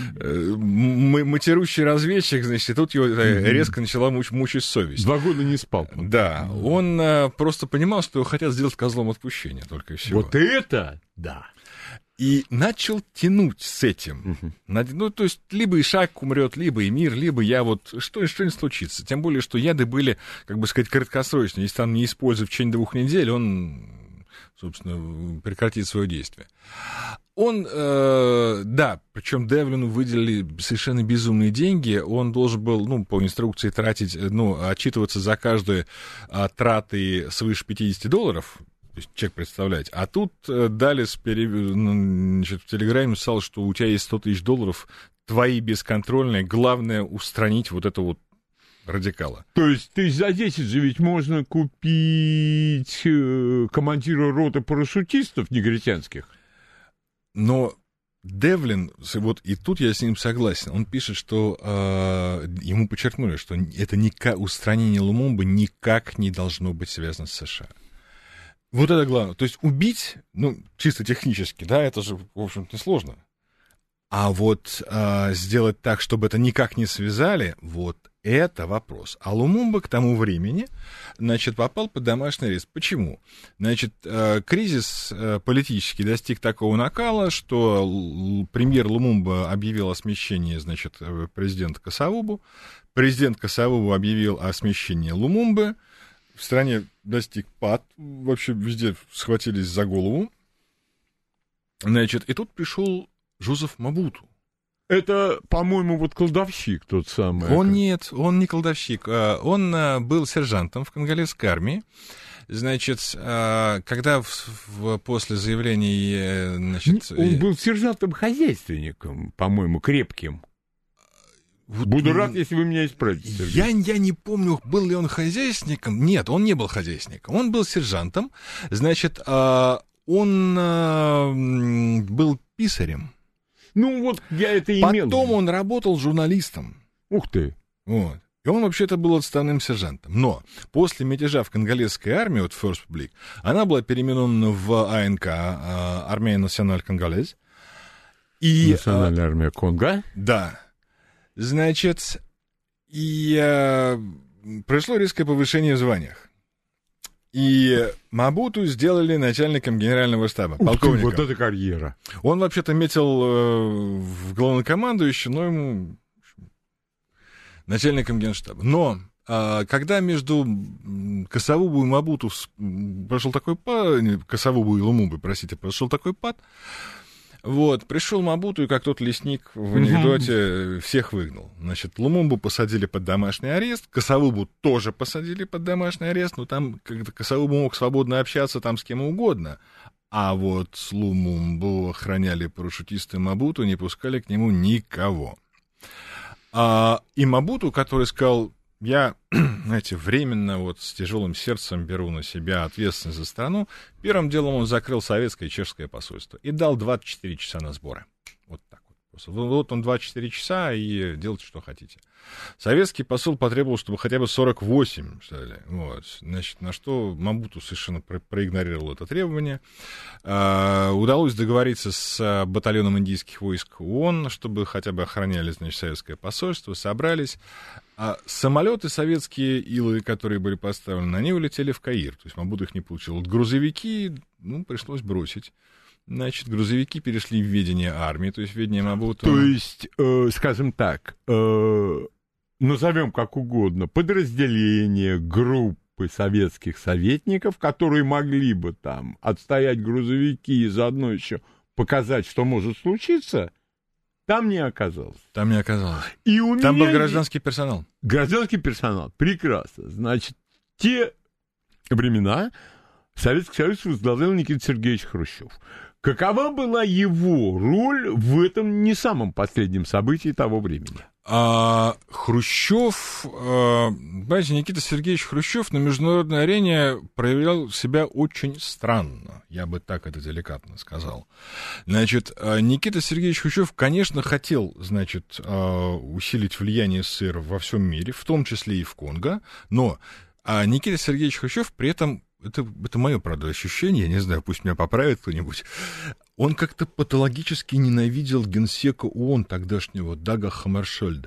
матерущий разведчик, значит, и тут его резко начала мучить совесть. 2 года не спал. Да, он просто понимал, что его хотят сделать козлом отпущения, только и всего. Вот это, да. И начал тянуть с этим. Ну, то есть, либо Ишак умрет, либо Эмир, либо я вот... Что-нибудь случится. Тем более, что яды были, как бы сказать, краткосрочные. Если там не использовать в течение 2 недель, он, собственно, прекратит свое действие. Он, да, причем Девлину выделили совершенно безумные деньги. Он должен был, ну, по инструкции тратить, ну, отчитываться за каждую траты свыше $50. То есть чек представлять. А тут Даллес значит, в телеграме написал, что у тебя есть $100 000, твои бесконтрольные, главное устранить вот это вот радикала. То есть ты за 10 же ведь можно купить командира роты парашютистов негритянских? Но Девлин, вот и тут я с ним согласен, он пишет, что ему подчеркнули, что это устранение Лумумбы никак не должно быть связано с США. Вот это главное. То есть убить, ну, чисто технически, да, это же, в общем-то, несложно. А вот сделать так, чтобы это никак не связали, вот это вопрос. А Лумумба к тому времени, значит, попал под домашний арест. Почему? Значит, кризис политический достиг такого накала, что премьер Лумумба объявил о смещении, значит, президента Касавубу. Президент Касавубу объявил о смещении Лумумбы. В стране достиг пад, вообще везде схватились за голову. Значит, и тут пришел Жозеф Мабуту. Это, по-моему, вот колдовщик тот самый. Он нет, он не колдовщик. Он был сержантом в конголезской армии. Значит, когда после заявлений... Значит, он был сержантом-хозяйственником, по-моему, крепким. Буду рад, если вы меня исправите, Сергей. Я не помню, был ли он хозяйственником. Нет, он не был хозяйственником. Он был сержантом. Значит, он был писарем. Ну, вот я это имел. Потом он работал журналистом. Ух ты. Вот. И он вообще-то был отставным сержантом. Но после мятежа в конголезской армии, вот First Republic, она была переименована в АНК, Армия Националь Конголез. Национальная армия Конго. Да. Значит, и произошло резкое повышение в званиях. И Мабуту сделали начальником генерального штаба, полковником. Вот это карьера. Он вообще-то метил в главнокомандующий, но ему начальником Генштаба. Но когда между Косовубу и Мабуту прошел такой пад, Косовубу и Лумумбой, простите, прошел такой пад, вот, пришел Мабуту, и как тот лесник в анекдоте всех выгнал. Значит, Лумумбу посадили под домашний арест, Косовубу тоже посадили под домашний арест, но там как-то Косовубу мог свободно общаться там с кем угодно. А вот с Лумумбу охраняли парашютисты Мабуту, не пускали к нему никого. И Мабуту, который сказал: я, знаете, временно вот с тяжелым сердцем беру на себя ответственность за страну, первым делом он закрыл советское и чешское посольство и дал 24 часа на сборы. Вот так вот. Просто. Вот он 24 часа и делайте, что хотите. Советский посол потребовал, чтобы хотя бы 48, что ли. Вот. Значит, на что Мабуту совершенно проигнорировал это требование. Удалось договориться с батальоном индийских войск ООН, чтобы хотя бы охраняли, значит, советское посольство, собрались. А самолеты советские, Илы, которые были поставлены, они улетели в Каир. То есть Мабуту их не получил. Вот грузовики, пришлось бросить. Значит, грузовики перешли в ведение армии, то есть в ведение Мабуту. То есть, скажем так, назовем как угодно, подразделения, группы советских советников, которые могли бы там отстоять грузовики и заодно еще показать, что может случиться, там не оказалось. Там не оказалось. И у там меня был гражданский персонал. Гражданский персонал, прекрасно. Значит, те времена Советский Союз возглавлял Никита Сергеевич Хрущев. Какова была его роль в этом не самом последнем событии того времени? Хрущев, знаете, Никита Сергеевич Хрущев на международной арене проявлял себя очень странно, я бы так это деликатно сказал. Значит, Никита Сергеевич Хрущев, конечно, хотел, значит, усилить влияние СССР во всем мире, в том числе и в Конго, но Никита Сергеевич Хрущев при этом, это мое, правда, ощущение, я не знаю, пусть меня поправит кто-нибудь, он как-то патологически ненавидел генсека ООН тогдашнего Дага Хаммаршольда.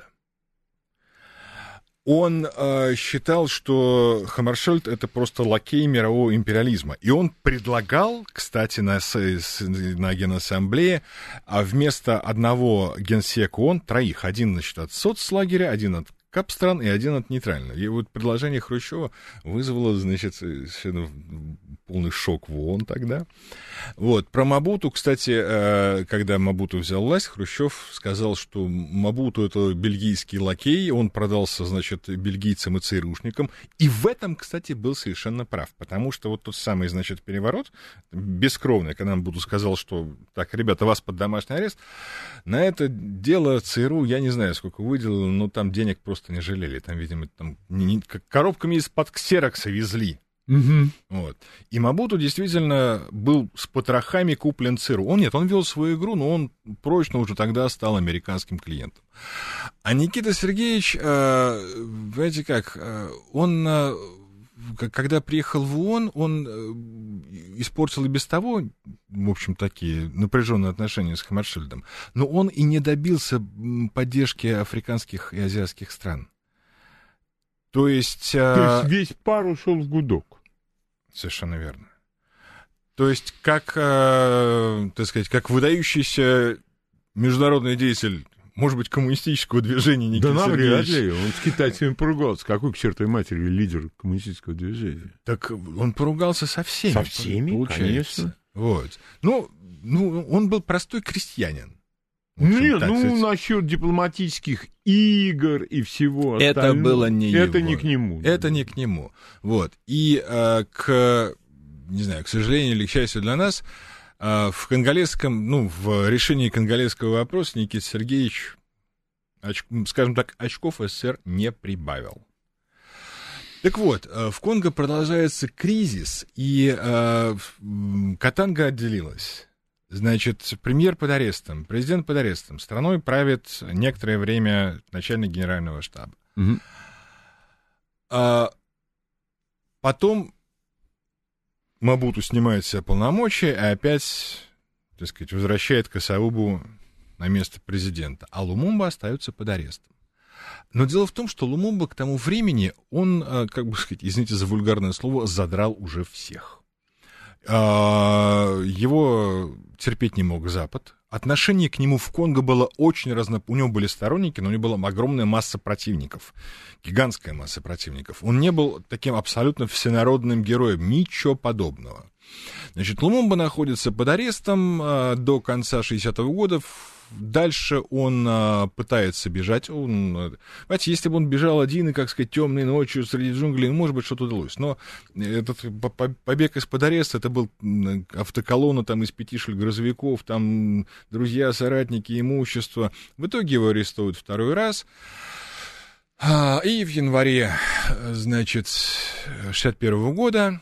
Он считал, что Хаммаршольд — это просто лакей мирового империализма. И он предлагал, кстати, на Генассамблее, вместо одного генсека ООН троих. Один, значит, от соцлагеря, один от капстран и один от нейтрального. И вот предложение Хрущева вызвало, значит, совершенно полный шок в ООН тогда. Вот. Про Мабуту, кстати, когда Мабуту взял власть, Хрущев сказал, что Мабуту — это бельгийский лакей, он продался, значит, бельгийцам и ЦРУшникам. И в этом, кстати, был совершенно прав, потому что вот тот самый, значит, переворот бескровный, когда Мабуту сказал, что так, ребята, вас под домашний арест, на это дело ЦРУ, я не знаю, сколько выделил, но там денег просто не жалели. Там, видимо, коробками из-под ксерокса везли. Угу. Вот. И Мабуту действительно был с потрохами куплен ЦРУ. Он вел свою игру, но он прочно уже тогда стал американским клиентом. А Никита Сергеевич, знаете как, он, когда приехал в ООН, он испортил и без того, в общем, такие напряженные отношения с Хаммаршольдом, но он и не добился поддержки африканских и азиатских стран. То есть весь пар ушел в гудок. Совершенно верно. То есть, как, так сказать, как выдающийся международный деятель, может быть, коммунистического движения Никита Сергеевич. Да, он с китайцами поругался. Какой к чертовой матери лидер коммунистического движения? Так он поругался со всеми. Со всеми, получается. Конечно. Вот. Ну, он был простой крестьянин. Нет, насчет дипломатических игр и всего остального. Это было не его. Это не к нему. Это не к нему. Вот. И к сожалению или к счастью для нас, в конголезском, в решении конголезского вопроса Никита Сергеевич, скажем так, очков СССР не прибавил. Так вот, в Конго продолжается кризис, и Катанга отделилась. Значит, премьер под арестом, президент под арестом. Страной правит некоторое время начальник генерального штаба. Угу. Потом Мабуту снимает с себя полномочия и опять, так сказать, возвращает Косовубу на место президента. А Лумумба остается под арестом. Но дело в том, что Лумумба к тому времени, он, как бы сказать, извините за вульгарное слово, задрал уже всех. Его терпеть не мог Запад. Отношение к нему в Конго было очень у него были сторонники, но у него была огромная масса противников. Гигантская масса противников. Он не был таким абсолютно всенародным героем. Ничего подобного. Значит, Лумумба находится под арестом до конца 60-го года. Дальше он пытается бежать. Понимаете, если бы он бежал один и, как сказать, темной ночью среди джунглей, может быть, что-то удалось. Но этот побег из-под ареста, это был автоколонна там, из 5 грузовиков, там друзья, соратники, имущество. В итоге его арестуют второй раз. И в январе, значит, 61-го года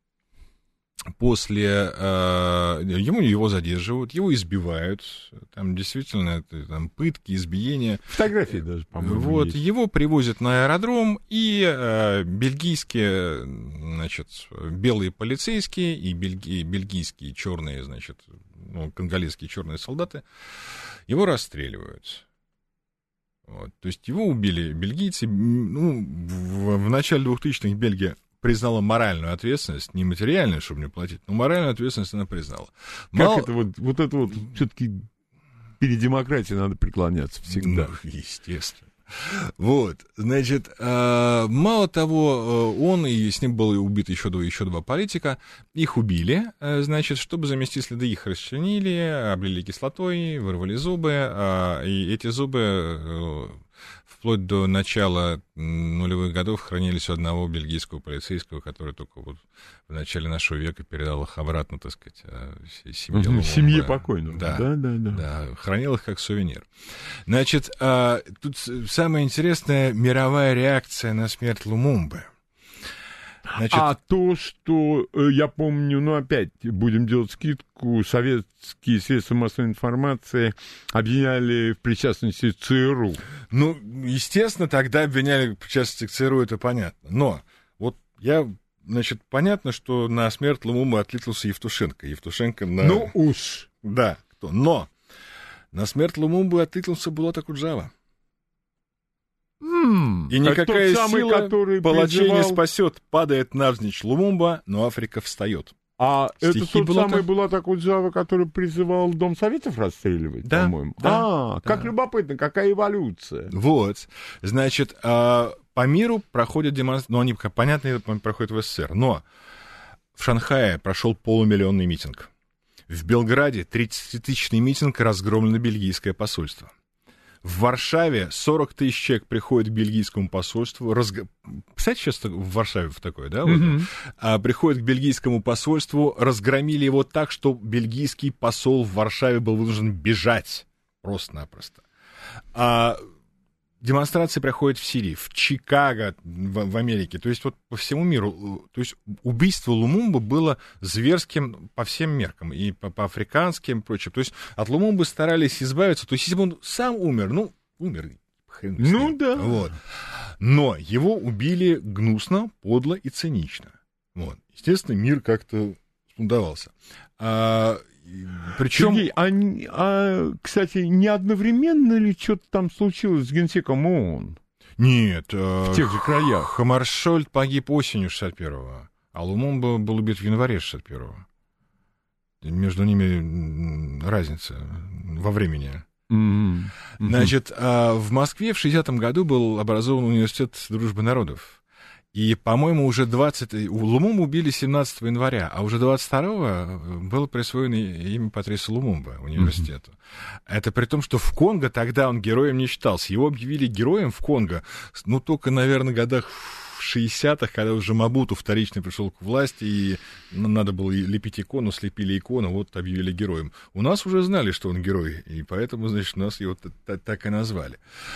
после его задерживают, его избивают, там действительно там пытки, избиения. Фотографии даже, по-моему, вот, есть. его привозят на аэродром, и бельгийские, значит, белые полицейские и бельгийские черные, значит, конголезские черные солдаты его расстреливают. Вот, то есть его убили бельгийцы. В начале 2000-х Бельгия признала моральную ответственность, не материальную, чтобы не платить, но моральную ответственность она признала. Как это вот это вот все-таки перед демократией надо преклоняться всегда. Ну, естественно. Вот, значит, мало того, он и с ним было убито еще два политика, их убили, значит, чтобы замести следы, их расчленили, облили кислотой, вырвали зубы, и эти зубы вплоть до начала нулевых годов хранились у одного бельгийского полицейского, который только вот в начале нашего века передал их обратно, так сказать, семье Лумумбы. Семье покойного. Да, хранил их как сувенир. Значит, тут самое интересное — мировая реакция на смерть Лумумбы. Значит, а то, что, я помню, опять будем делать скидку, советские средства массовой информации обвиняли в причастности к ЦРУ. Ну, естественно, тогда обвиняли в причастности к ЦРУ, это понятно. Но вот значит, понятно, что на смерть Лумумбы откликнулся Евтушенко. Ну уж. Да, кто. Но на смерть Лумумбы откликнулся Булат Акуджава. И никакая сила палачей не спасет. Падает навзничь Лумумба, но Африка встает. А это тот самый Булат Акуджава, который призывал Дом Советов расстреливать, да, по-моему? Да, как любопытно, какая эволюция. Вот, значит, по миру проходят демонстрации, они, понятно, проходят в СССР, но в Шанхае прошел полумиллионный митинг. В Белграде 30-тысячный митинг, разгромлено бельгийское посольство. В Варшаве 40 тысяч человек приходят к бельгийскому посольству. Представляете, сейчас в Варшаве такое, да? Вот? Приходят к бельгийскому посольству, разгромили его так, что бельгийский посол в Варшаве был вынужден бежать. Просто-напросто. Демонстрации проходят в Сирии, в Чикаго, в Америке, то есть вот по всему миру. То есть убийство Лумумбы было зверским по всем меркам, и по африканским и прочим. То есть от Лумумбы старались избавиться. То есть если бы он сам умер, умер. Хрен с ним. Да. Вот. Но его убили гнусно, подло и цинично. Вот. Естественно, мир как-то спундовался. Причем... Сергей, кстати, не одновременно ли что-то там случилось с генсеком ООН? Нет. В тех же краях. Хамаршольд погиб осенью 61-го, а Лумумба был убит в январе 61-го. Между ними разница во времени. Значит, в Москве в 60-м году был образован университет дружбы народов. И, по-моему, уже Лумумбу убили 17 января, а уже 22-го было присвоено имя Патриса Лумумбы университету. Это при том, что в Конго тогда он героем не считался. Его объявили героем в Конго, только, наверное, годах в 60-х, когда уже Мабуту вторично пришел к власти, и надо было лепить икону, слепили икону, вот объявили героем. У нас уже знали, что он герой, и поэтому, значит, нас его так и назвали.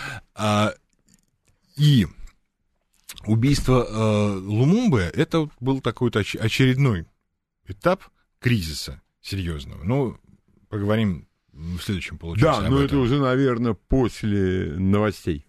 И убийство Лумумбы — это был такой-то очередной этап кризиса серьезного. Поговорим в следующем получасе. Да, но это уже, наверное, после новостей.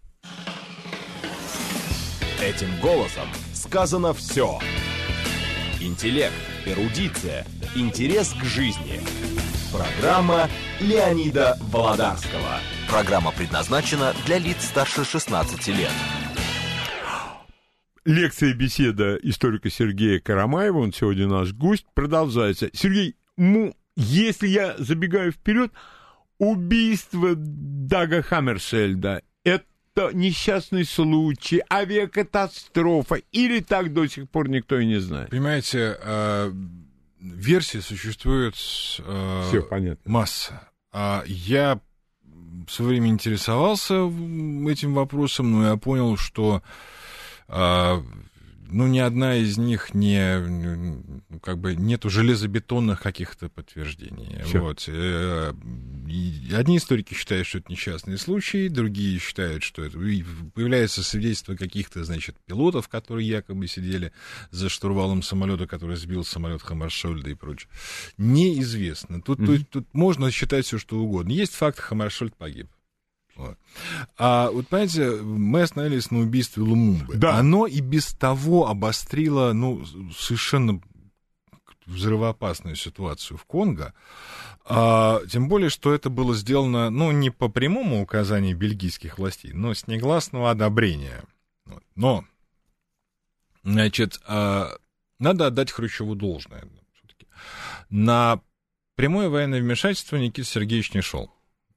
Этим голосом сказано все. Интеллект, эрудиция, интерес к жизни. Программа Леонида Володарского. Программа предназначена для лиц старше 16 лет. Лекция и беседа историка Сергея Карамаева, он сегодня наш гость, продолжается. Сергей, если я забегаю вперед, убийство Дага Хаммершельда — это несчастный случай, авиакатастрофа, или так до сих пор никто и не знает. Понимаете, версий существует Все понятно. масса. Я в свое время интересовался этим вопросом, но я понял, что ни одна из них нету железобетонных каких-то подтверждений. Вот. Одни историки считают, что это несчастный случай, другие считают, что это... Появляется свидетельство каких-то, пилотов, которые якобы сидели за штурвалом самолета, который сбил самолет Хаммершольда и прочее. Неизвестно. Тут можно считать все, что угодно. Есть факт, Хаммершольд погиб. Вот. Вот, понимаете, мы остановились на убийстве Лумумбы. Да. Оно и без того обострило, совершенно взрывоопасную ситуацию в Конго. Тем более, что это было сделано, не по прямому указанию бельгийских властей, но с негласного одобрения. Вот. Но, надо отдать Хрущеву должное. Все-таки. На прямое военное вмешательство Никита Сергеевич не шел.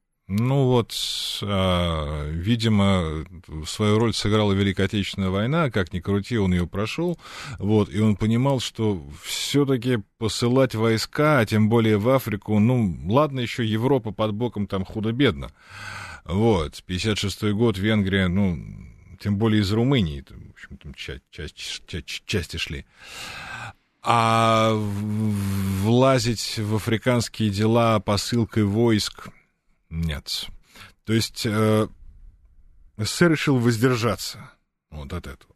Видимо, свою роль сыграла Великая Отечественная война, как ни крути, он ее прошел, и он понимал, что все-таки посылать войска, а тем более в Африку, ладно, еще Европа под боком там худо-бедно, 56-й год, Венгрия, тем более из Румынии, в общем, там части шли. А влазить в африканские дела посылкой войск — нет. То есть СССР решил воздержаться от этого.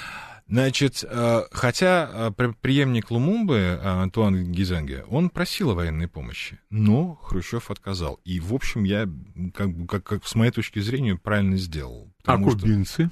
Хотя преемник Лумумбы, Антуан Гизанге, он просил о военной помощи, но Хрущев отказал. И, в общем, я, как с моей точки зрения, правильно сделал. А кубинцы?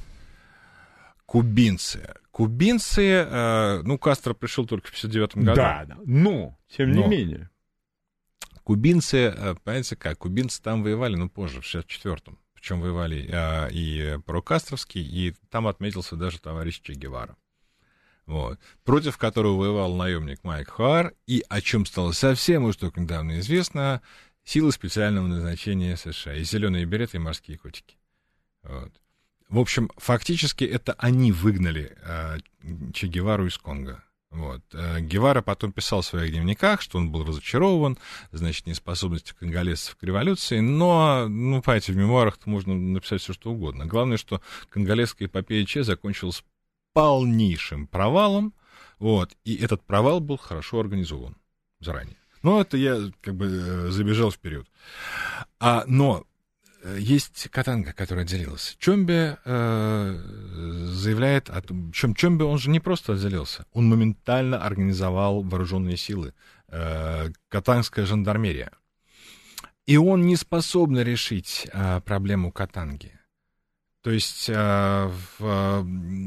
Кубинцы, Кастро пришел только в 1959 году. Да, но, тем не менее. Кубинцы, понимаете как, кубинцы там воевали, позже, в 64-м. Причем воевали и прокастровский, и там отметился даже товарищ Че Гевара. Против которого воевал наемник Майк Хуар, и о чем стало совсем уж только недавно известно, силы специального назначения США, и зеленые береты, и морские котики. В общем, фактически это они выгнали Че Гевару из Конго. Гевара потом писал в своих дневниках, что он был разочарован, неспособностью конголезцев к революции, но, понимаете, в мемуарах можно написать все, что угодно. Главное, что конголезская эпопея Че закончилась полнейшим провалом, и этот провал был хорошо организован заранее. Но это я забежал вперед. Но есть Катанга, которая отделилась. Чомбе заявляет о том, Чомбе, он же не просто отделился, он моментально организовал вооруженные силы, катангская жандармерия. И он не способен решить проблему Катанги. То есть там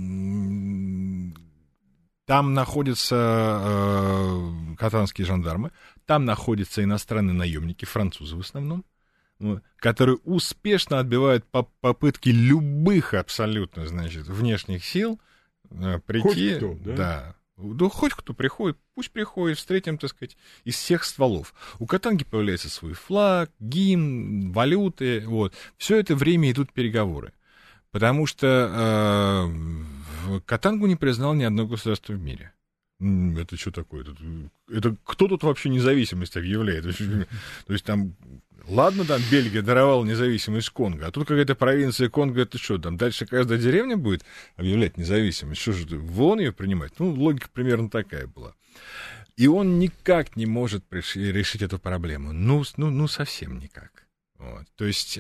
находятся катанские жандармы, там находятся иностранные наемники, французы в основном, которые успешно отбивают попытки любых абсолютно, внешних сил прийти. Хоть кто, да? Да, хоть кто приходит, пусть приходит, встретим, из всех стволов. У Катанги появляется свой флаг, гимн, валюты, Все это время идут переговоры. Потому что Катангу не признал ни одно государство в мире. Это что такое? Это кто тут вообще независимость объявляет? То есть там, ладно, там Бельгия даровала независимость Конго, а тут какая-то провинция Конго, это что, там дальше каждая деревня будет объявлять независимость? Что же, вон ее принимать? Логика примерно такая была. И он никак не может решить эту проблему. Совсем никак. То есть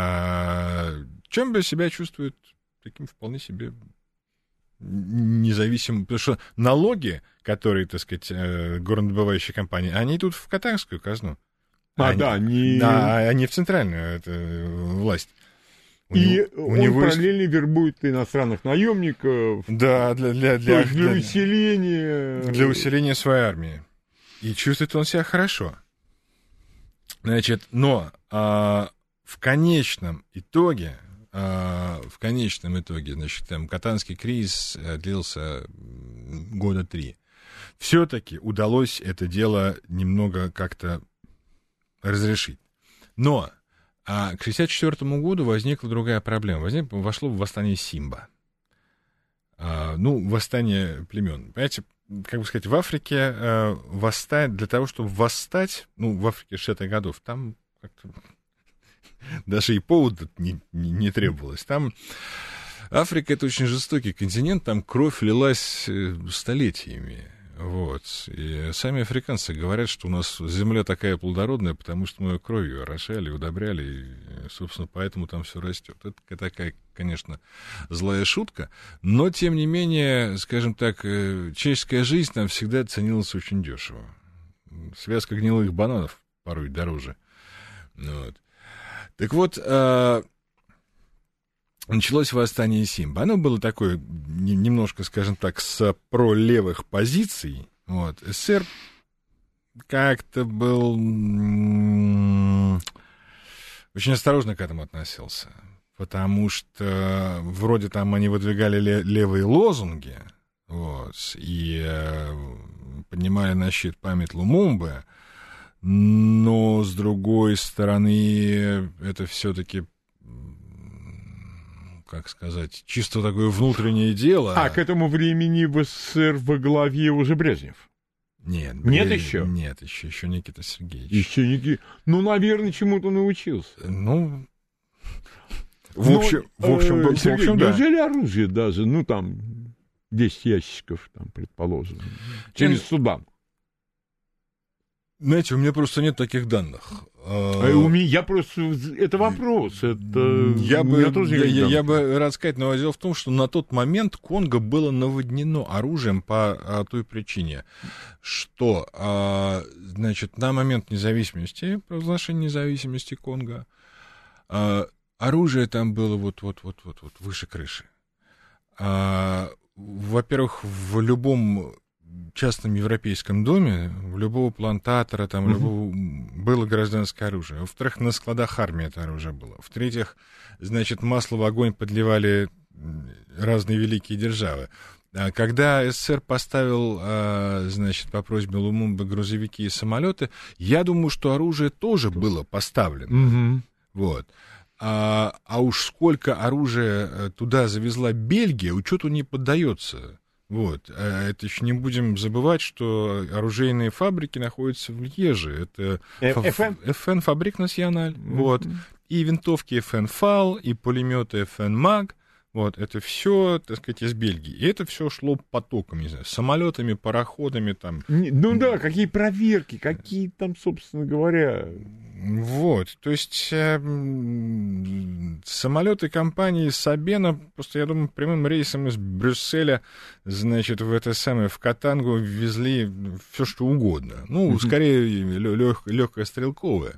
Чомбе себя чувствует таким вполне себе независимым, потому что налоги, которые, горнодобывающие компании, они идут в катарскую казну. Не в центральную власть. Он параллельно вербует иностранных наемников. Да, для усиления. Для усиления своей армии. И чувствует он себя хорошо. Но в конечном итоге, катанский кризис длился 3 года. Все-таки удалось это дело немного как-то разрешить. Но к 1964 году возникла другая проблема. Вошло в восстание Симба. Восстание племен. Понимаете, как бы сказать, в Африке восстать, для того, чтобы восстать, в Африке 60-х годов, там как-то даже и повода не требовалось. Там Африка — это очень жестокий континент, там кровь лилась столетиями. Вот. И сами африканцы говорят, что у нас земля такая плодородная, потому что мы ее кровью орошали, удобряли, и, собственно, поэтому там все растет. Это такая, конечно, злая шутка, но, тем не менее, скажем так, человеческая жизнь там всегда ценилась очень дешево. Связка гнилых бананов порой дороже. Вот. Так вот, началось восстание Симба. Оно было такое, немножко, скажем так, с пролевых позиций. Вот. СССР как-то был очень осторожно к этому относился. Потому что вроде там они выдвигали левые лозунги, вот, и поднимали на щит память Лумумбы, но, с другой стороны, это все-таки, как сказать, чисто такое внутреннее дело. А к этому времени в СССР во главе уже Брежнев? Нет. Еще? Нет, еще Никита Сергеевич. Еще Никита. Наверное, чему-то научился. В общем, Сергей, да. Неужели оружие даже, 10 ящиков, предположим, через Судан? Знаете, у меня просто нет таких данных. Я просто... Это вопрос. Я бы рад сказать, но дело в том, что на тот момент Конго было наводнено оружием по той причине, что, на момент независимости, провозглашения независимости Конго, оружие там было вот выше крыши. Во-первых, в любом частном европейском доме, у любого плантатора, было гражданское оружие. Во-вторых, на складах армии это оружие было. В-третьих, масло в огонь подливали разные великие державы. Когда СССР поставил, по просьбе Лумумбы грузовики и самолеты, я думаю, что оружие тоже было поставлено. Вот. А уж сколько оружия туда завезла Бельгия, учету не поддается. Вот. Это еще не будем забывать, что оружейные фабрики находятся в Льеже. Это FN Фабрик Националь. Вот. И винтовки FN FAL, и пулеметы FN MAG. Вот. Это все, так сказать, из Бельгии. И это все шло потоком, не знаю, самолетами, пароходами там. Какие проверки, какие там, собственно говоря. Вот, то есть самолеты компании Сабена, просто, я думаю, прямым рейсом из Брюсселя, в Катангу везли все, что угодно. Скорее, легкое стрелковое.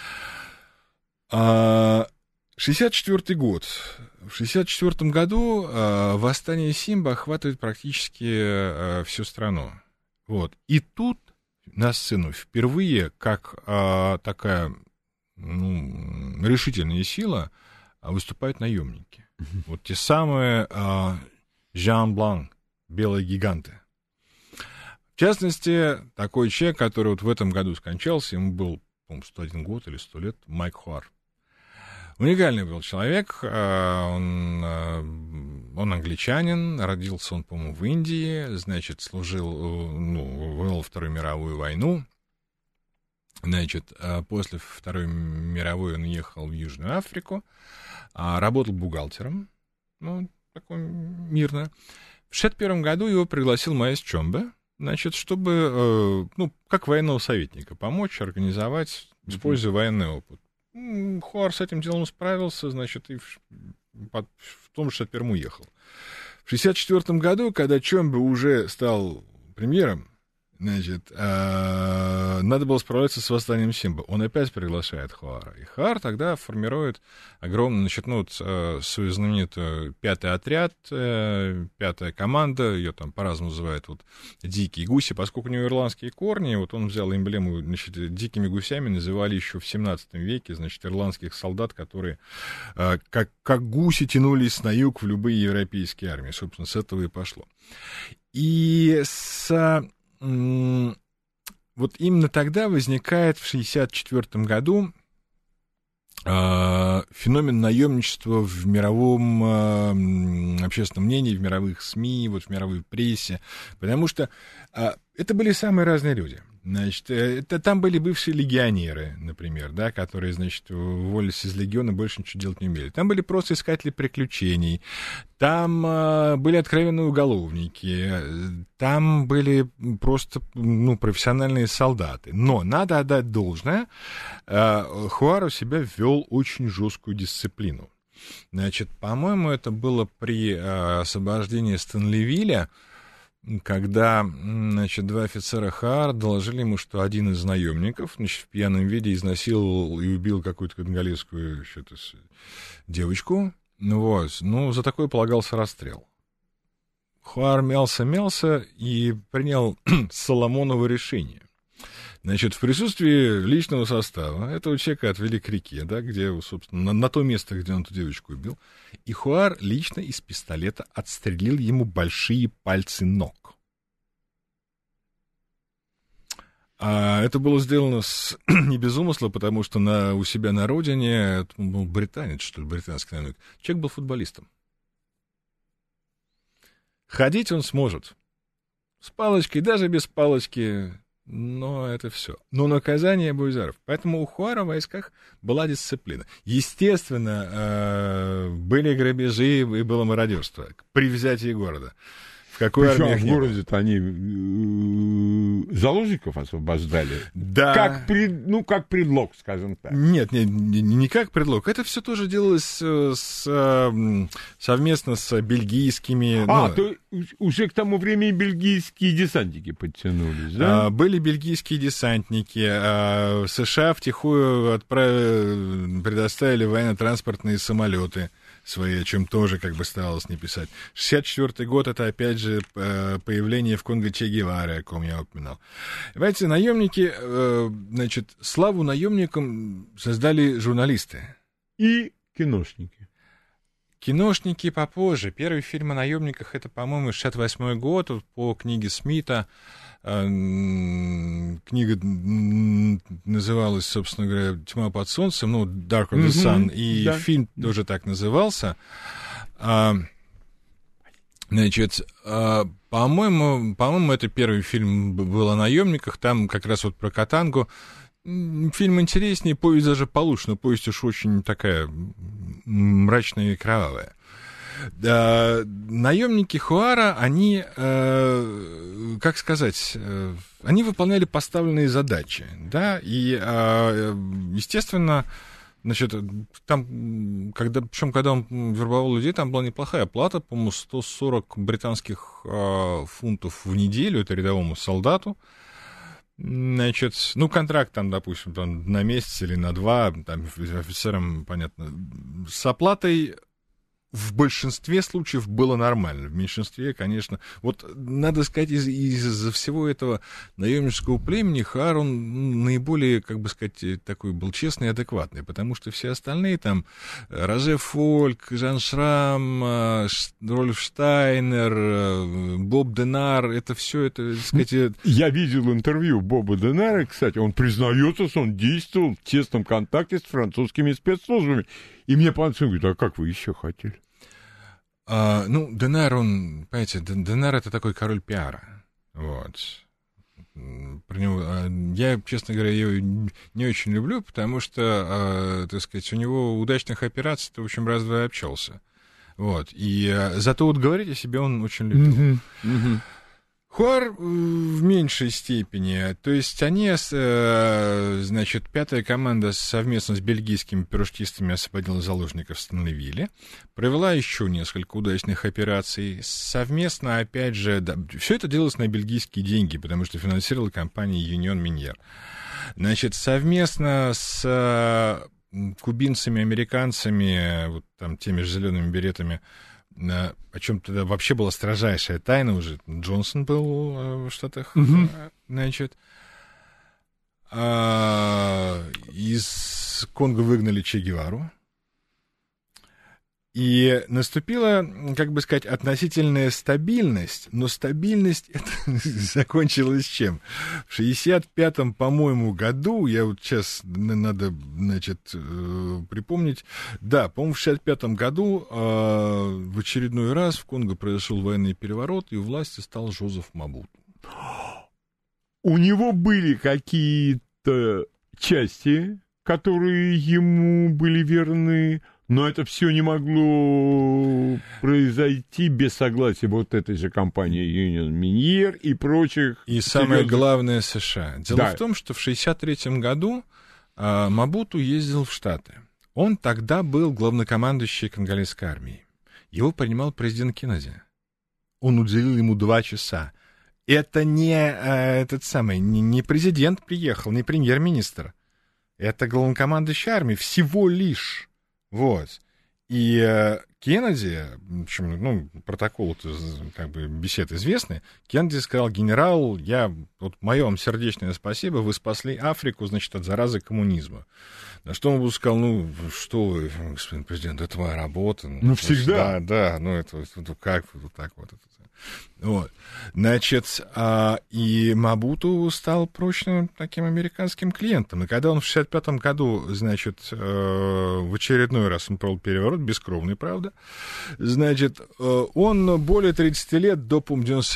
64-й год. В 64-м году восстание Симба охватывает практически всю страну. Вот. И тут на сцену впервые, как такая решительная сила, выступают наемники. Вот те самые Жан Блан, белые гиганты. В частности, такой человек, который в этом году скончался, ему был, по-моему, 101 год или 100 лет, Майк Хуар. Уникальный был человек, он англичанин, родился он, по-моему, в Индии, служил, вел Вторую мировую войну, после Второй мировой он ехал в Южную Африку, работал бухгалтером, такой мирно. В 1961 году его пригласил Моэс Чомбе, чтобы, как военного советника, помочь организовать, используя военный опыт. Хуар с этим делом справился, и в том же 61-м уехал. В 1964 году, когда Чомбе уже стал премьером, надо было справляться с восстанием Симба. Он опять приглашает Хуара. И Хуар тогда формирует огромную, свою знаменитую 5-й отряд, 5-я команда, ее там по-разному называют, дикие гуси, поскольку у него ирландские корни, он взял эмблему, дикими гусями называли еще в 17 веке, ирландских солдат, которые как гуси тянулись на юг в любые европейские армии. Собственно, с этого и пошло. И вот именно тогда возникает в 1964 году феномен наемничества в мировом общественном мнении, в мировых СМИ, вот в мировой прессе, потому что это были самые разные люди. Значит, там были бывшие легионеры, например, да, которые, значит, уволились из легиона, больше ничего делать не умели. Там были просто искатели приключений, там были откровенные уголовники, там были просто, ну, профессиональные солдаты. Но надо отдать должное, Хуар у себя ввел очень жесткую дисциплину. Значит, по-моему, это было при освобождении Стэнливилля, когда, значит, два офицера ХААР доложили ему, что один из наемников, значит, в пьяном виде изнасиловал и убил какую-то конголезскую девочку. Вот. Ну, за такое полагался расстрел. Хуар мялся и принял Соломоново решение. Значит, в присутствии личного состава этого человека отвели к реке, да, где, собственно, на то место, где он эту девочку убил, и Хуар лично из пистолета отстрелил ему большие пальцы ног. Это было сделано не без умысла, потому что у себя на родине, это был британец, что ли, британский наемник, человек был футболистом. Ходить он сможет. С палочкой, даже без палочки. Но это все. Но наказание буйзаров. Поэтому у Хуара в войсках была дисциплина. Естественно, были грабежи и было мародерство при взятии города. В какой армии в городе-то они заложников освобождали? Да. Как предлог, скажем так. Нет, не как предлог. Это все тоже делалось совместно с бельгийскими... То уже к тому времени бельгийские десантники подтянулись, да? Были бельгийские десантники. США втихую предоставили военно-транспортные самолеты свои, о чем тоже как бы старалась не писать. 64-й год — это, опять же, появление в Конго Че Гевары, о ком я упоминал. Понимаете, наемники, значит, славу наемникам создали журналисты. И киношники. Киношники попозже. Первый фильм о наемниках — это, по-моему, 68-й год, по книге Смита. Книга называлась, собственно говоря, «Тьма под солнцем», ну, «Dark of the Sun», и да. Фильм тоже так назывался. Значит, по-моему, это первый фильм был о наемниках, там как раз вот про Катангу. Фильм интереснее, повесть даже получше, но повесть уж очень такая мрачная и кровавая. Наемники Хуара, они, как сказать, они выполняли поставленные задачи, да, и, естественно, значит, там, когда он вербовал людей, там была неплохая плата, по-моему, 140 британских фунтов в неделю, это рядовому солдату. Значит, ну, контракт там, допустим, там, на месяц или на 2, там, офицерам, понятно, с оплатой в большинстве случаев было нормально, в меньшинстве, конечно. Вот, надо сказать, из-за всего этого наемнического племени Хаар, он наиболее, как бы сказать, такой был честный и адекватный, потому что все остальные там, Роже Фольк, Жан Шрам, Рольф Штайнер, Боб Денар, это все, это, так сказать... Я видел интервью Боба Денара, кстати, он признается, что он действовал в тесном контакте с французскими спецслужбами. И мне пацан говорит, а как вы еще хотели? Ну, Денар, он, понимаете, Денар — это такой король пиара. Вот. Про него, я, честно говоря, его не очень люблю, потому что, так сказать, у него удачных операций-то, в общем, раз-два общался. Вот. И зато вот говорить о себе он очень любил. Хуар в меньшей степени. То есть они, значит, пятая команда совместно с бельгийскими парашютистами освободила заложников в Стэнливилле, провела еще несколько удачных операций. Совместно, опять же, да, все это делалось на бельгийские деньги, потому что финансировала компания Union Minière. Значит, совместно с кубинцами, американцами, вот там теми же зелеными беретами, о чем тогда вообще была строжайшая тайна уже. Джонсон был в Штатах, значит. Из Конго выгнали Че Гевару. И наступила, как бы сказать, относительная стабильность, но стабильность это закончилась чем? В 65-м, по-моему, году, я вот сейчас надо, значит, припомнить, да, по-моему, в 65-м году в очередной раз в Конго произошел военный переворот, и у власти стал Жозеф Мабуту. У него были какие-то части, которые ему были верны, но это все не могло произойти без согласия вот этой же компании Union Minière и прочих. И самое главное, США. Дело в том, что в 1963 году Мабуту ездил в Штаты. Он тогда был главнокомандующий конголезской армией. Его принимал президент Кеннеди. Он уделил ему 2 часа. Это не президент приехал, не премьер-министр. Это главнокомандующий армией всего лишь. Вот. И Кеннеди, протокол как бы бесед известный, Кеннеди сказал: генерал, мое вам сердечное спасибо, вы спасли Африку, значит, от заразы коммунизма. На что он сказал: что вы, господин президент, это моя работа. Всегда. Да, это как вот так вот. Вот. Значит, и Мабуту стал прочным таким американским клиентом. И когда он в 65-м году, значит, в очередной раз он провел переворот, бескровный, правда, значит, он более 30 лет, до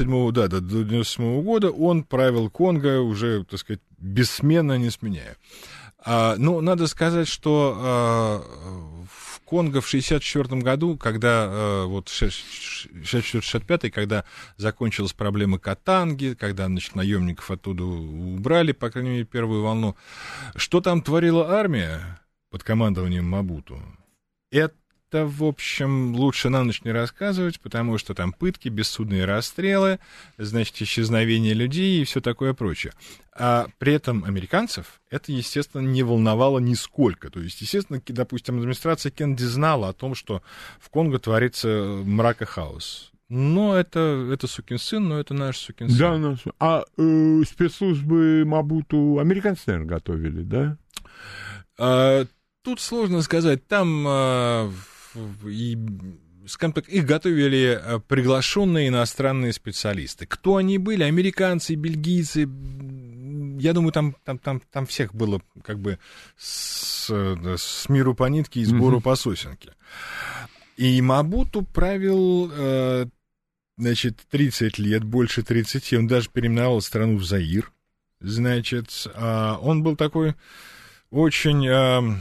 97-го года, он правил Конго уже, так сказать, бессменно, не сменяя. Надо сказать, что в Конго в 1964 году, когда, 64-65, когда закончилась проблема Катанги, когда, значит, наемников оттуда убрали, по крайней мере, первую волну, что там творила армия под командованием Мабуту? Это, в общем, лучше на ночь не рассказывать, потому что там пытки, бессудные расстрелы, значит, исчезновение людей и все такое прочее. А при этом американцев это, естественно, не волновало нисколько. То есть, естественно, допустим, администрация Кеннеди знала о том, что в Конго творится мрак и хаос. Но это сукин сын, но это наш сукин сын. Да, наш. А спецслужбы Мабуту американцы, наверное, готовили, да? Тут сложно сказать. Там скажем так, их готовили приглашенные иностранные специалисты. Кто они были? Американцы, бельгийцы. Я думаю, там всех было как бы с миру по нитке и сбору по сосенке. И Мабуту правил, 30 лет, больше 30. Он даже переименовал страну в Заир. Значит, он был такой очень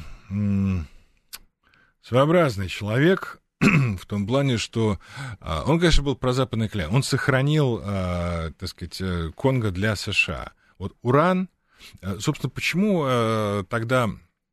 своеобразный человек, в том плане, что он, конечно, был прозападный клиент. Он сохранил, так сказать, Конго для США. Вот уран, собственно, почему тогда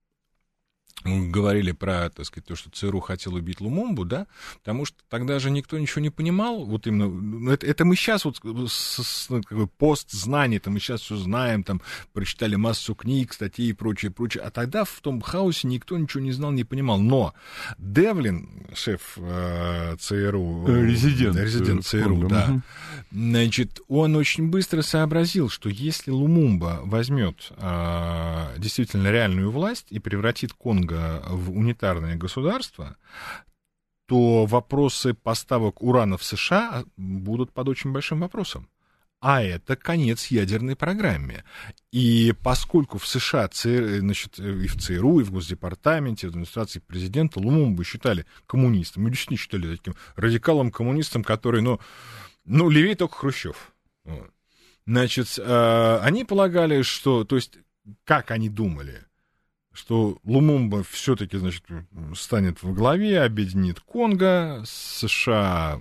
говорили про, так сказать, то, что ЦРУ хотел убить Лумумбу, да, потому что тогда же никто ничего не понимал, вот именно, это мы сейчас вот как бы постзнание, это мы сейчас все знаем, там, прочитали массу книг, статей и прочее, а тогда в том хаосе никто ничего не знал, не понимал, но Девлин, шеф ЦРУ, резидент ЦРУ, да, значит, он очень быстро сообразил, что если Лумумба возьмет действительно реальную власть и превратит Конго в унитарное государство, то вопросы поставок урана в США будут под очень большим вопросом. А это конец ядерной программе. И поскольку в США, значит, и в ЦРУ, и в Госдепартаменте, и в администрации президента Лумумбу считали коммунистом, и действительно считали таким радикалом-коммунистом, который, левее только Хрущев. Вот. Значит, они полагали, что, то есть, как они думали, что Лумумба все-таки, значит, станет во главе, объединит Конго, США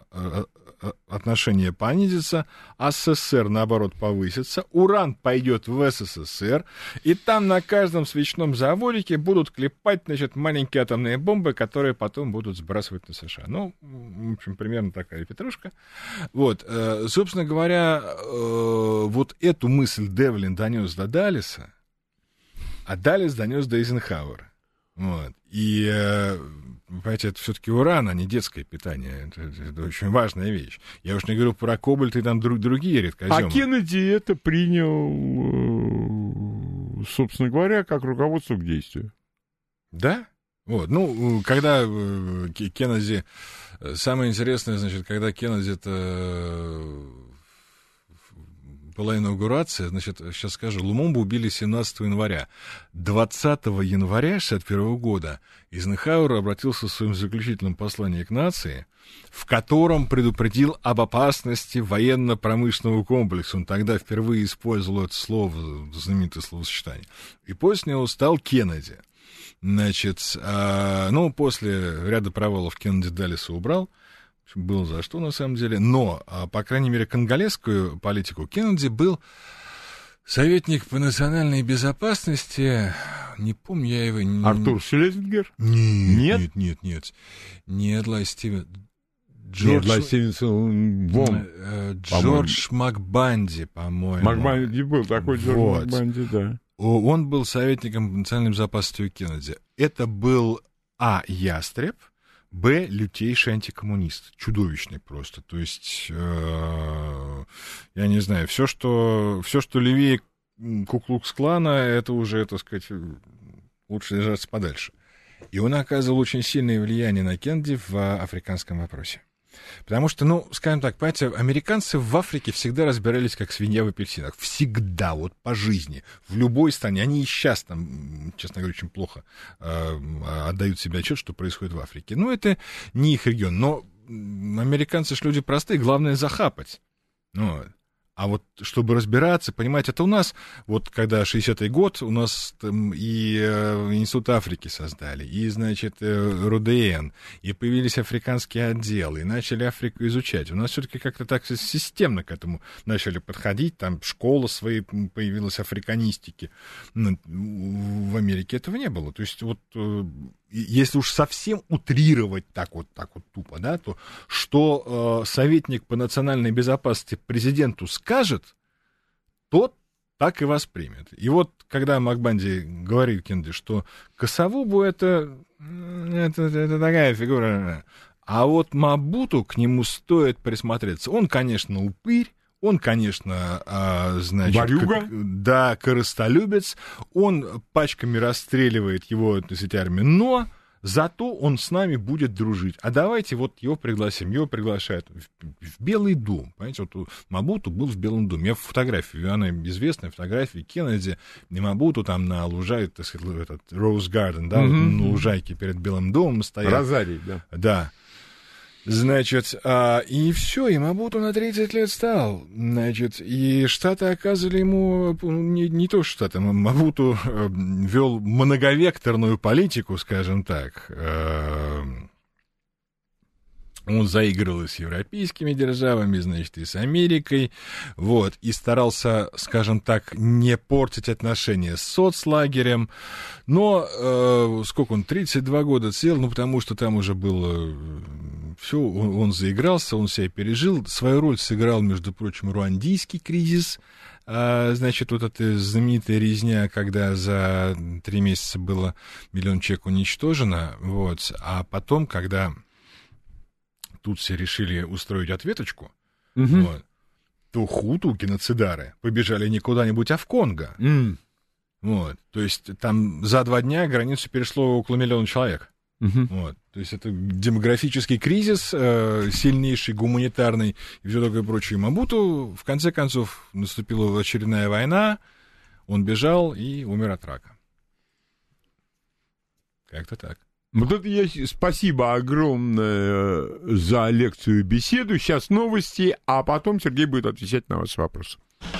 отношения понизятся, а СССР, наоборот, повысится, уран пойдет в СССР, и там на каждом свечном заводике будут клепать, значит, маленькие атомные бомбы, которые потом будут сбрасывать на США. В общем, примерно такая петрушка. Вот, собственно говоря, вот эту мысль Девлин донес до Даллеса, а Даллес донес до Эйзенхауэра. Вот. И, понимаете, это все-таки уран, а не детское питание. Это очень важная вещь. Я уж не говорю про кобальт и там другие редкоземы. А Кеннеди это принял, собственно говоря, как руководство к действию. Да? Вот, ну, когда Кеннеди... Самое интересное, значит, когда Кеннеди-то... Была инаугурация, значит, сейчас скажу, Лумумбу убили 17 января. 20 января 1961 года Эйзенхауэр обратился в своем заключительном послании к нации, в котором предупредил об опасности военно-промышленного комплекса. Он тогда впервые использовал это слово, знаменитое словосочетание. И после него стал Кеннеди. Значит, ну, после ряда провалов Кеннеди Даллеса убрал. Было за что, на самом деле. Но, по крайней мере, конголезскую политику Кеннеди был советник по национальной безопасности. Не помню я его... Артур Шлезингер? Нет. Не Эдлай Стивенсон. Джордж Макбанди, по-моему. Макбанди был такой Джордж Макбанди, да. Он был советником по национальной безопасности у Кеннеди. Это был ястреб, Б, лютейший антикоммунист, чудовищный просто. То есть, я не знаю, все, что левее Ку-Клукс-клана, это уже, так сказать, лучше держаться подальше. И он оказывал очень сильное влияние на Кеннеди в африканском вопросе. Потому что, ну, скажем так, понимаете, американцы в Африке всегда разбирались как свинья в апельсинах. Всегда, вот по жизни. В любой стране. Они и сейчас там, честно говоря, очень плохо отдают себе отчет, что происходит в Африке. Ну, это не их регион. Но американцы же люди простые, главное захапать. Ну, а вот чтобы разбираться, понимаете, это у нас, вот когда 60-й год, у нас там и Институт Африки создали, и, значит, РУДН, и появились африканские отделы, и начали Африку изучать. У нас все-таки как-то так системно к этому начали подходить, там школа свои появилась африканистики. В Америке этого не было. То есть вот... Если уж совсем утрировать так вот тупо, да, то что советник по национальной безопасности президенту скажет, тот так и воспримет. И вот, когда Макбанди говорит Кеннеди, что Косовубу это такая фигура, а вот Мабуту к нему стоит присмотреться. Он, конечно, упырь, он, конечно, значит... Ворюга? Да, корыстолюбец. Он пачками расстреливает его, так сказать, армию. Но зато он с нами будет дружить. А давайте вот его пригласим. Его приглашают в Белый дом. Понимаете, вот Мабуту был в Белом доме. Я фотографию, она известная, фотография Кеннеди и Мабуту там на лужайке, так сказать, этот Rose Garden, да, на лужайке перед Белым домом стоят. Розарий, да. Да. Значит, и все, и Мабуту на 30 лет стал. Значит, и Штаты оказывали ему, не то Штаты, Мабуту вел многовекторную политику, скажем так. Он заигрывал и с европейскими державами, значит, и с Америкой, вот, и старался, скажем так, не портить отношения с соцлагерем, но, сколько он, 32 года сел, ну, потому что там уже было все, он заигрался, он себя пережил, свою роль сыграл, между прочим, руандийский кризис, значит, вот эта знаменитая резня, когда за 3 месяца было 1 миллион человек уничтожено, вот, а потом, когда... тут все решили устроить ответочку, вот, то хуту, геноцидары, побежали не куда-нибудь, а в Конго. Вот, то есть там за 2 дня границу перешло около 1 миллиона человек. Вот, то есть это демографический кризис, сильнейший, гуманитарный и все такое прочее. Мабуту, в конце концов, наступила очередная война, он бежал и умер от рака. Как-то так. Вот это спасибо огромное за лекцию и беседу. Сейчас новости, а потом Сергей будет отвечать на ваши вопросы.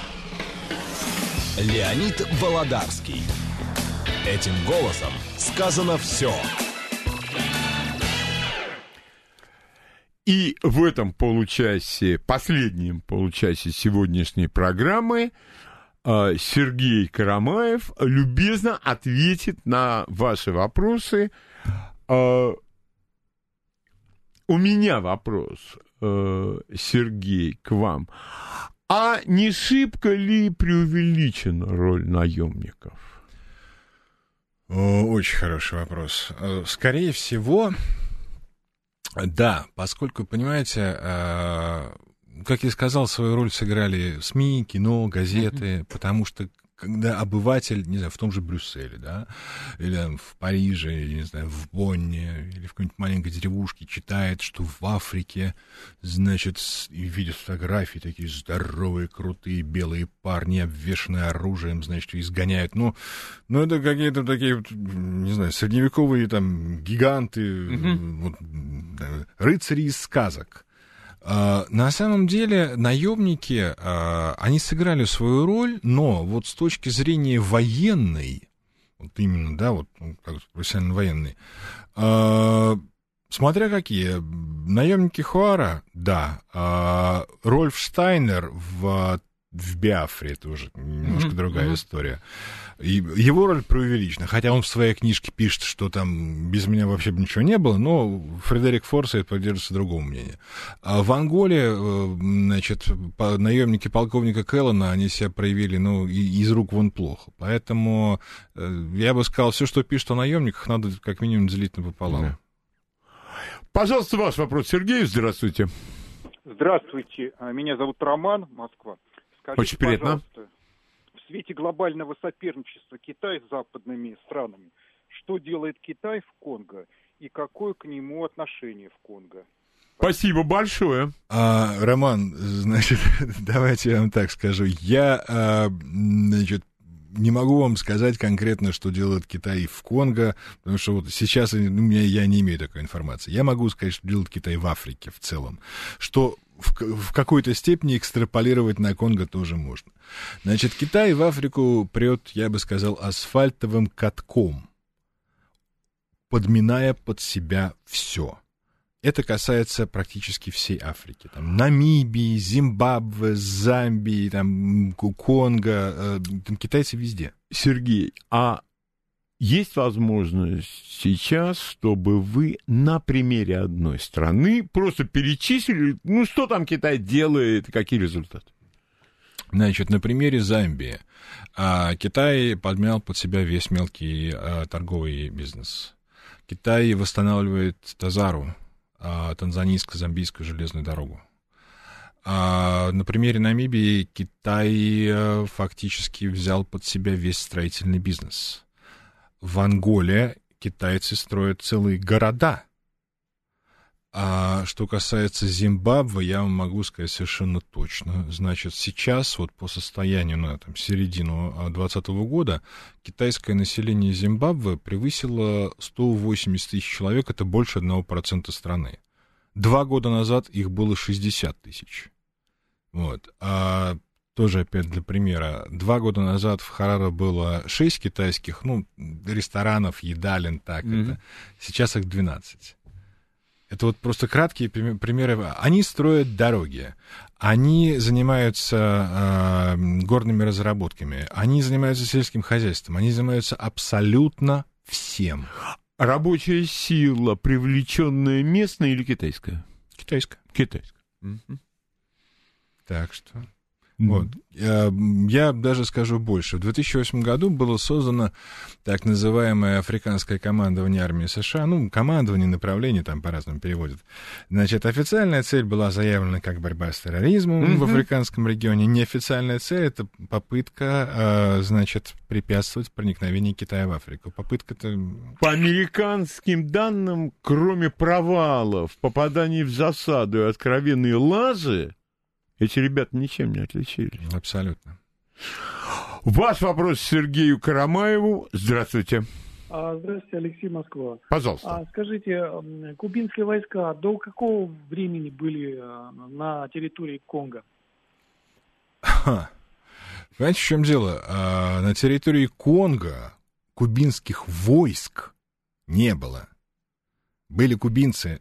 Леонид Володарский. Этим голосом сказано все. И в этом получасе, последнем получасе сегодняшней программы, Сергей Карамаев любезно ответит на ваши вопросы. У меня вопрос, Сергей, к вам. А не шибко ли преувеличена роль наемников? Очень хороший вопрос. Скорее всего, да, поскольку, понимаете, как я сказал, свою роль сыграли СМИ, кино, газеты, потому что когда обыватель, не знаю, в том же Брюсселе, да, или в Париже, или, не знаю, в Бонне, или в какой-нибудь маленькой деревушке читает, что в Африке, значит, и видит фотографии, такие здоровые, крутые, белые парни, обвешанные оружием, значит, изгоняют, ну, это какие-то такие, не знаю, средневековые там гиганты, вот, рыцари из сказок. На самом деле наемники, они сыграли свою роль, но вот с точки зрения военной, вот именно, да, вот как профессионально военный, смотря какие, наемники Хуара, да, Рольф Штайнер в Биафре, это уже немножко другая история. И его роль преувеличена, хотя он в своей книжке пишет, что там без меня вообще бы ничего не было, но Фредерик Форсайт поддерживается другого мнения. А в Анголе, значит, наемники полковника Келлана, они себя проявили, ну, из рук вон плохо. Поэтому я бы сказал, все, что пишет о наемниках, надо как минимум делить напополам. Да. Пожалуйста, ваш вопрос, Сергей, здравствуйте. Здравствуйте, меня зовут Роман, Москва. Скажите, очень приятно. пожалуйста, в свете глобального соперничества Китая с западными странами, что делает Китай в Конго и какое к нему отношение в Конго? Спасибо большое. Роман, значит, давайте я вам так скажу. Я, значит, не могу вам сказать конкретно, что делает Китай в Конго, потому что вот сейчас я не имею такой информации. Я могу сказать, что делает Китай в Африке в целом, что в какой-то степени экстраполировать на Конго тоже можно. Значит, Китай в Африку прет, я бы сказал, асфальтовым катком, подминая под себя все. Это касается практически всей Африки. Там, Намибии, Зимбабве, Замбии, там, Конго, там китайцы везде. Сергей, а есть возможность сейчас, чтобы вы на примере одной страны просто перечислили, ну, что там Китай делает, какие результаты? Значит, на примере Замбии. Китай подмял под себя весь мелкий торговый бизнес. Китай восстанавливает Тазару, танзанийско-замбийскую железную дорогу. На примере Намибии Китай фактически взял под себя весь строительный бизнес. В Анголе китайцы строят целые города. А что касается Зимбабве, я вам могу сказать совершенно точно. Значит, сейчас, вот по состоянию на середину 2020 года, китайское население Зимбабве превысило 180 тысяч человек, это больше 1% страны. 2 года назад их было 60 тысяч. Вот. Тоже, опять для примера, 2 года назад в Хараре было 6 китайских, ресторанов, едалин, так это. Сейчас их 12. Это вот просто краткие примеры. Они строят дороги, они занимаются горными разработками, они занимаются сельским хозяйством, они занимаются абсолютно всем. Рабочая сила, привлеченная местная или китайская? Китайская. Китайская. Так что... Вот. Я даже скажу больше. В 2008 году было создано так называемое африканское командование армии США. Командование, направление там по-разному переводят. Значит, официальная цель была заявлена как борьба с терроризмом в африканском регионе. Неофициальная цель — это попытка, препятствовать проникновению Китая в Африку. Попытка-то... По американским данным, кроме провалов, попаданий в засаду и откровенные лажи, эти ребята ничем не отличились. Абсолютно. Ваш вопрос Сергею Карамаеву. Здравствуйте. Здравствуйте, Алексей, Москва. Пожалуйста. Скажите, кубинские войска до какого времени были на территории Конго? Понимаете, в чем дело? На территории Конго кубинских войск не было. Были кубинцы,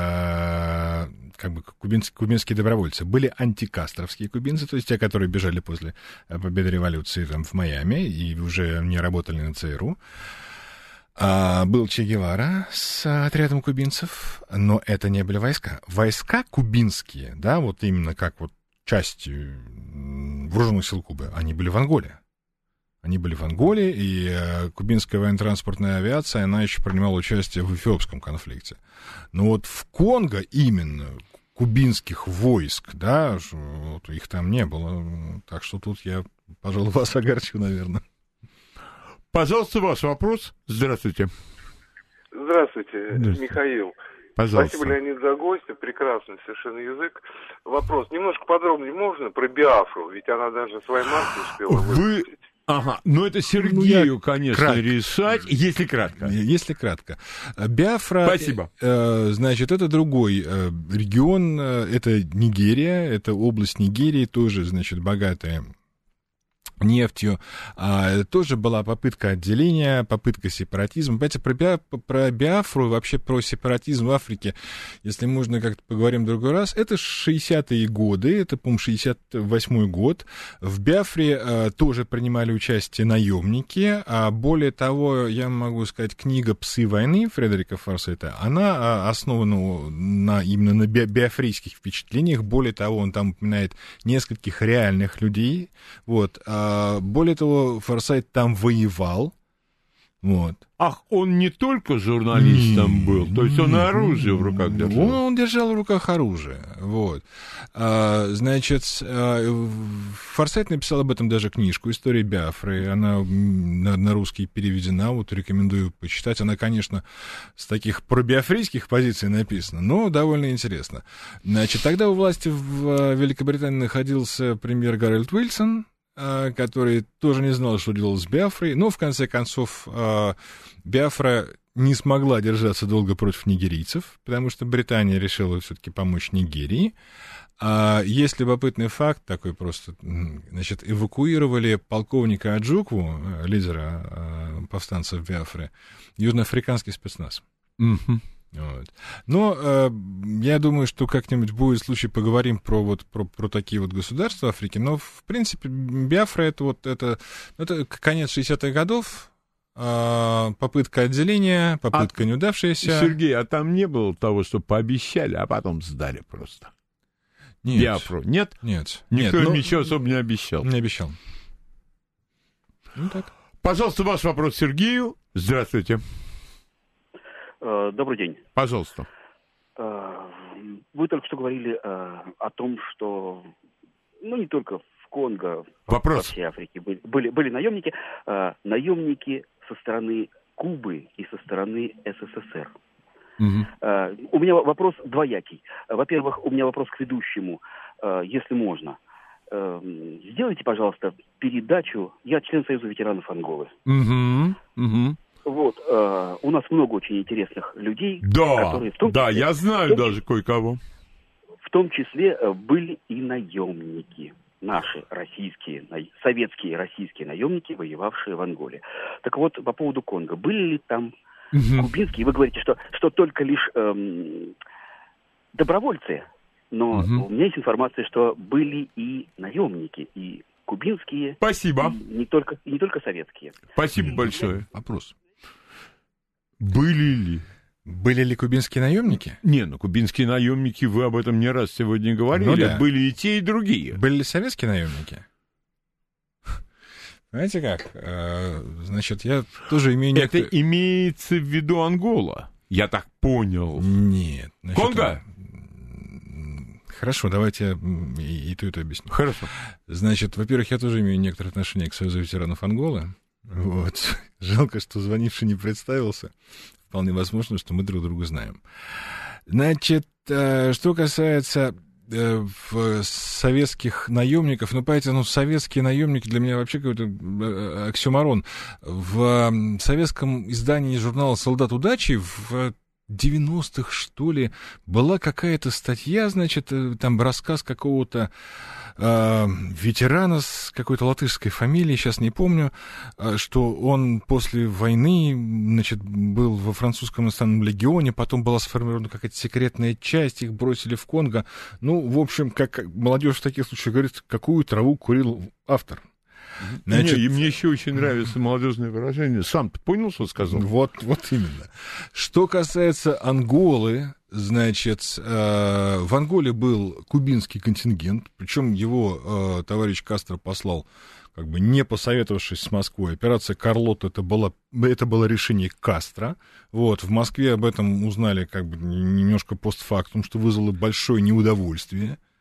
кубинские добровольцы. Были антикастровские кубинцы, то есть те, которые бежали после победы революции в Майами и уже не работали на ЦРУ. Был Че Гевара с отрядом кубинцев, но это не были войска. Войска кубинские, да, вот именно как вот части вооруженных сил Кубы, они были в Анголе. Они были в Анголе, и кубинская военно-транспортная авиация, она еще принимала участие в эфиопском конфликте. Но вот в Конго именно кубинских войск, да, вот их там не было. Так что тут я пожалуй, вас огорчу, наверное. Пожалуйста, ваш вопрос. Здравствуйте. Здравствуйте, Михаил. Пожалуйста. Спасибо, Леонид, за гостя. Прекрасный совершенно язык. Вопрос. Немножко подробнее можно про Биафру? Ведь она даже своей марки успела выпустить. Ага, ну это Сергею, конечно, кратко. решать, если кратко. Если кратко. Биафра, Спасибо. Значит, это другой регион, это Нигерия, это область Нигерии, тоже, значит, богатая нефтью. Тоже была попытка отделения, попытка сепаратизма. Понимаете, про Биафру, вообще про сепаратизм в Африке, если можно как-то поговорим в другой раз, это 60-е годы, это, по-моему, 68-й год. В Биафре тоже принимали участие наемники. Более того, я могу сказать, книга «Псы войны» Фредерика Форсайта, она основана именно на биафрийских впечатлениях. Более того, он там упоминает нескольких реальных людей. Вот. Более того, Форсайт там воевал. Вот. Ах, он не только журналистом был, то есть он оружие в руках держал. Он держал в руках оружие. Вот. Значит, Форсайт написал об этом даже книжку «История Биафры». Она на русский переведена, вот рекомендую почитать. Она, конечно, с таких пробиафрийских позиций написана, но довольно интересно. Значит, тогда у власти в Великобритании находился премьер Гарольд Уилсон, который тоже не знал, что делал с Биафрой, но в конце концов Биафра не смогла держаться долго против нигерийцев, потому что Британия решила все-таки помочь Нигерии. Есть любопытный факт такой просто, значит, эвакуировали полковника Аджукву, лидера повстанцев Биафры, южноафриканский спецназ. Вот. Но я думаю, что как-нибудь будет случай, поговорим про такие вот государства Африки. Но, в принципе, Биафра это конец 60-х годов, попытка отделения, попытка неудавшаяся. Сергей, а там не было того, что пообещали, а потом сдали просто? Нет. Биафру? Нет? Нет. Никто ничего особо не обещал. Не обещал. Ну так. Пожалуйста, ваш вопрос Сергею. Здравствуйте. Добрый день. Пожалуйста. Вы только что говорили о том, что, не только в Конго, Вопрос. по всей Африке были наемники, наемники со стороны Кубы и со стороны СССР. Угу. У меня вопрос двоякий. Во-первых, у меня вопрос к ведущему, если можно. Сделайте, пожалуйста, передачу. Я член Союза ветеранов Анголы. Угу. Вот, у нас много очень интересных людей, Да, которые в том числе, я знаю даже кое-кого. В том числе были и наемники, наши российские, советские российские наемники, воевавшие в Анголе. Так вот, по поводу Конго, были ли там кубинские, вы говорите, что только лишь добровольцы, но у меня есть информация, что были и наемники, и кубинские, Спасибо. и не только советские. Спасибо большое. Вопрос. Были ли кубинские наемники? Кубинские наемники, вы об этом не раз сегодня говорили, Да. были и те, и другие. Были ли советские наемники? Знаете как? Значит, я тоже имею Это имеется в виду Ангола, я так понял. Нет. Значит, Конго? Хорошо, давайте и то объясню. Хорошо. Значит, во-первых, я тоже имею некоторое отношение к Союзу ветеранов Анголы. Вот. Жалко, что звонивший не представился. Вполне возможно, что мы друг друга знаем. Значит, что касается советских наемников, понимаете, советские наемники для меня вообще какой-то оксюморон. В советском издании журнала «Солдат удачи» в 90-х, что ли, была какая-то статья, значит, там рассказ какого-то ветерана с какой-то латышской фамилией, сейчас не помню, что он после войны, значит, был во французском иностранном легионе, потом была сформирована какая-то секретная часть, их бросили в Конго. В общем, как молодежь в таких случаях говорит, какую траву курил автор. Значит, и мне еще очень нравится молодежное выражение. Сам-то понял, что сказал? Вот именно. Что касается Анголы, значит, в Анголе был кубинский контингент, причем его товарищ Кастро послал, не посоветовавшись с Москвой. Операция «Карлот» это было решение Кастро. Вот, в Москве об этом узнали немножко постфактум, что вызвало большое неудовольствие.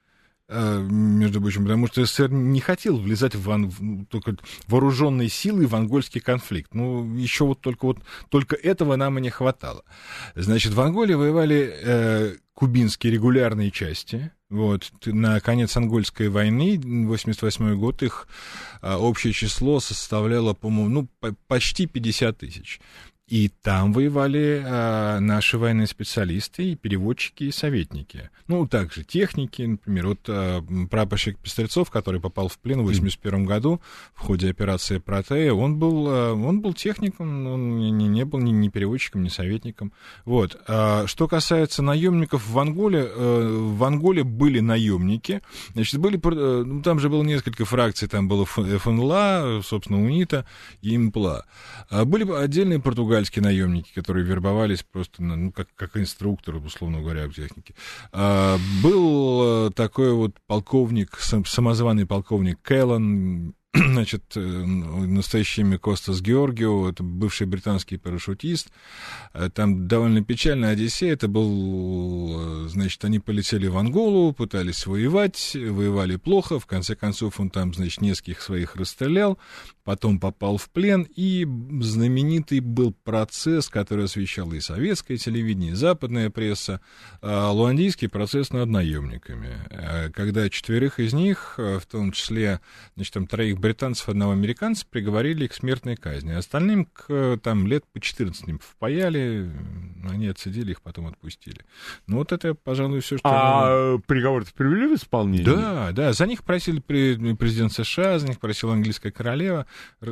между прочим, потому что СССР не хотел влезать только вооруженной силой в ангольский конфликт. Ну, еще вот только этого нам и не хватало. Значит, в Анголе воевали кубинские регулярные части. Вот, на конец Ангольской войны, 1988 год, их общее число составляло, по-моему, почти 50 тысяч. И там воевали наши военные специалисты, и переводчики, и советники. Ну, также техники, например, вот прапорщик Пестрецов, который попал в плен в 1981 году в ходе операции «Протея», он был техником, он не был ни переводчиком, ни советником. Вот. Что касается наемников в Анголе были наемники. Значит, там же было несколько фракций, там было ФНЛА, собственно, УНИТА и МПЛА. Были отдельные португальские наемники, которые вербовались просто как инструкторы, условно говоря, в технике. Был такой вот полковник, самозваный полковник Келлан, значит, настоящее имя Костас Георгио, это бывший британский парашютист. Там довольно печальная одиссея. Это был, значит, они полетели в Анголу, пытались воевали плохо, в конце концов он там, значит, нескольких своих расстрелял, потом попал в плен, и знаменитый был процесс, который освещал и советское телевидение, и западная пресса, луандийский процесс над наемниками, когда 4 из них, в том числе, значит, там 3 британцев, 1 американца, приговорили к смертной казни. Остальным там лет по 14 им впаяли, они отсидели, их потом отпустили. Ну, вот это, пожалуй, все, что... приговор-то привели в исполнение? Да, за них просили президент США, за них просила английская королева.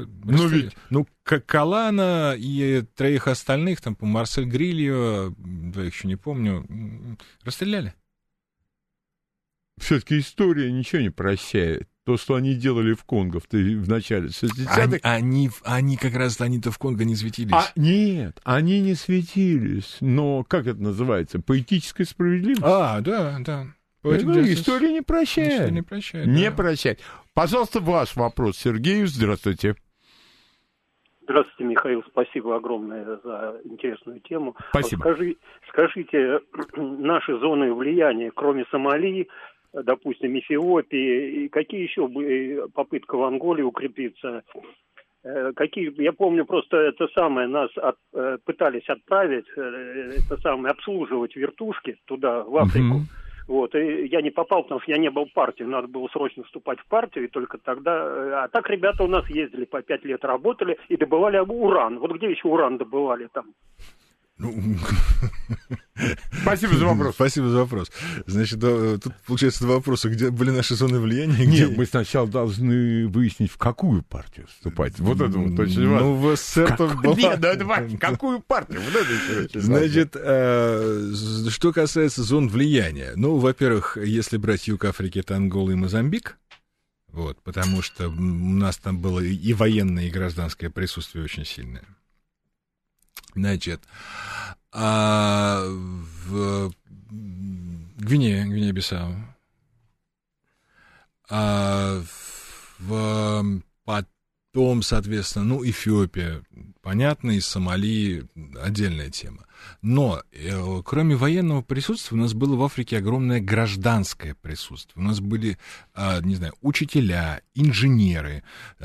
Калана и 3 остальных, там, по Марсель Грильо, 2 еще не помню, расстреляли. Все-таки история ничего не прощает. То, что они делали в Конго в начале 60-х... Они как раз, они-то в Конго не светились. Нет, они не светились. Но, как это называется, поэтическая справедливость? Да. История не прощает. История не прощает, не да. прощает. Пожалуйста, ваш вопрос Сергею. Здравствуйте. Здравствуйте, Михаил. Спасибо огромное за интересную тему. Спасибо. Скажите, наши зоны влияния, кроме Сомали, допустим, Эфиопии, какие еще были попытки в Анголе укрепиться? Я помню, просто это самое, нас пытались отправить, обслуживать вертушки туда, в Африку. Вот, и я не попал, потому что я не был в партии, надо было срочно вступать в партию, и только тогда... А так ребята у нас ездили, по 5 лет работали и добывали уран. Вот где еще уран добывали там? Спасибо за вопрос. Спасибо за вопрос. Значит, тут получается 2 вопроса. Где были наши зоны влияния? Нет, мы сначала должны выяснить, в какую партию вступать. Вот это вот очень важно. Ну, в СССР-то была... Нет, давай, в какую партию? Вот это значит, что касается зон влияния. Ну, во-первых, если брать юг Африки, это Ангола и Мозамбик. Вот, потому что у нас там было и военное, и гражданское присутствие очень сильное. Значит, в Гвинея-Бисау, потом, соответственно, Эфиопия, понятно, и Сомали отдельная тема. Но кроме военного присутствия у нас было в Африке огромное гражданское присутствие. У нас были, не знаю, учителя, инженеры,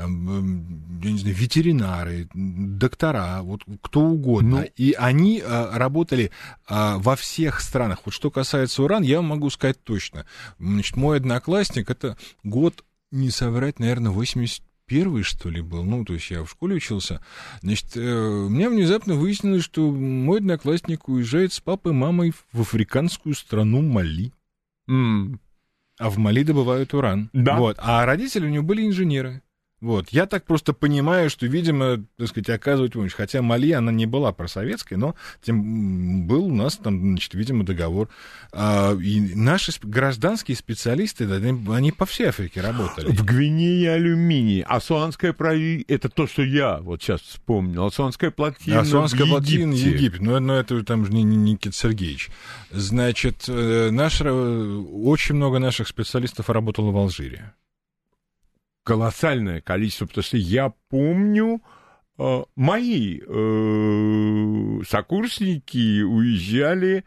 ветеринары, доктора, вот кто угодно. И они работали во всех странах. Вот что касается урана, я вам могу сказать точно. Значит, мой одноклассник, это год, не соврать, наверное, 81-й, что ли, был, то есть я в школе учился, значит, мне внезапно выяснилось, что мой одноклассник уезжает с папой и мамой в африканскую страну Мали. А в Мали добывают уран. Да. Вот. А родители у него были инженеры. Вот. Я так просто понимаю, что, видимо, так сказать, оказывать помощь. Хотя Мали, она не была просоветской, но тем был у нас там, значит, видимо, договор. И наши гражданские специалисты, они по всей Африке работали. В Гвинее алюминий. Асуанская плотина, это то, что я вот сейчас вспомнил. Асуанская плотина Египет. Но это там же не Никита Сергеевич. Значит, очень много наших специалистов работало в Алжире. Колоссальное количество, потому что я помню, мои сокурсники уезжали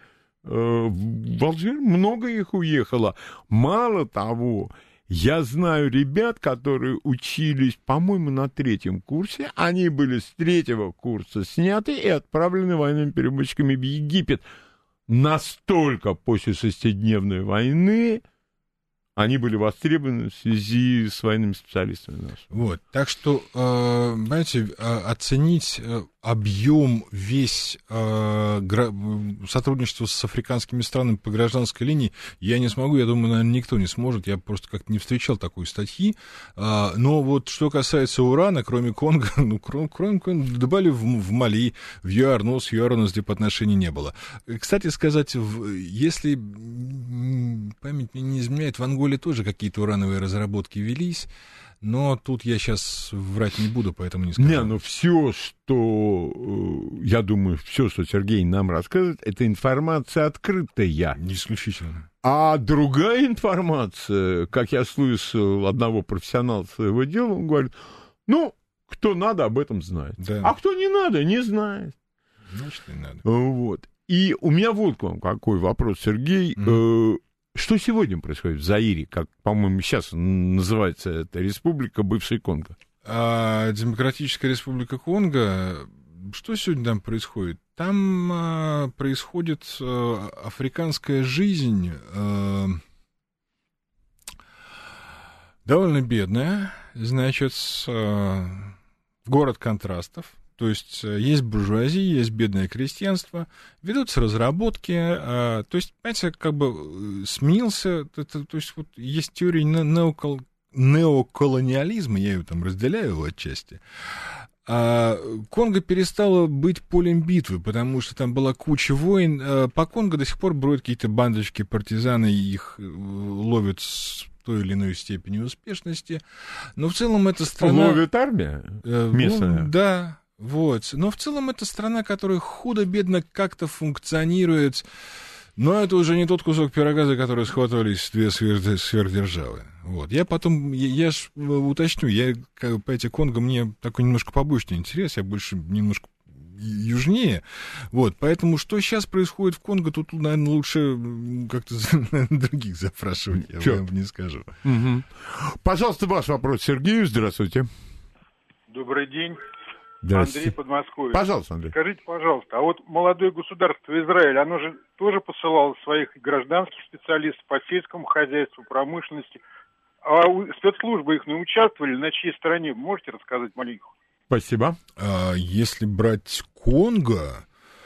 в Алжир много их уехало. Мало того, я знаю ребят, которые учились, по-моему, на 3-м курсе. Они были с 3-го курса сняты и отправлены военными переводчиками в Египет. Настолько после 6-дневной войны они были востребованы в связи с военными специалистами нашими. Вот, так что, знаете, оценить объем весь сотрудничества с африканскими странами по гражданской линии я не смогу, я думаю, наверное, никто не сможет, я просто как-то не встречал такой статьи, но вот что касается урана, кроме Конго, кроме Конго, добавили в Мали, в ЮАР, но с ЮАР у нас отношений не было. Кстати сказать, если память мне не изменяет, в Анголе тоже какие-то урановые разработки велись, но тут я сейчас врать не буду, поэтому не скажу. Не, ну все, что, я думаю, все, что Сергей нам рассказывает, это информация открытая. Не исключительно. А другая информация, как я слышал одного профессионала своего дела, он говорит, ну, кто надо, об этом знает. Да. А кто не надо, не знает. Значит, не надо. Вот. И у меня вот к вам какой вопрос, Сергей. Что сегодня происходит в Заире, как, по-моему, сейчас называется эта республика, бывшая Конго? Демократическая республика Конго, что сегодня там происходит? Там происходит африканская жизнь, довольно бедная, значит, город контрастов. То есть есть буржуазия, есть бедное крестьянство, ведутся разработки, то есть, понимаете, как бы сменился, то есть вот есть теория неоколониализма, я ее там разделяю его отчасти. Конго перестало быть полем битвы, потому что там была куча войн. По Конго до сих пор бродят какие-то бандочки, партизаны, их ловят с той или иной степени успешности. Но в целом это страна... Ловит армия местная? Ну, да. Вот. Но в целом это страна, которая худо-бедно как-то функционирует, но это уже не тот кусок пирога, за который схватывались две сверхдержавы. Вот. Я потом, я ж уточню, по эти Конго мне такой немножко побочный интерес, я больше немножко южнее. Вот. Поэтому что сейчас происходит в Конго, тут, наверное, лучше как-то других запрашивать, я вам не скажу. Угу. Пожалуйста, ваш вопрос Сергею. Здравствуйте. Добрый день. Здравствуйте. Андрей, Подмосковье. Пожалуйста, Андрей. Скажите, пожалуйста, а вот молодое государство Израиль, оно же тоже посылало своих гражданских специалистов по сельскому хозяйству, промышленности. А спецслужбы их не участвовали? На чьей стороне? Можете рассказать маленько? Спасибо. Если брать Конго,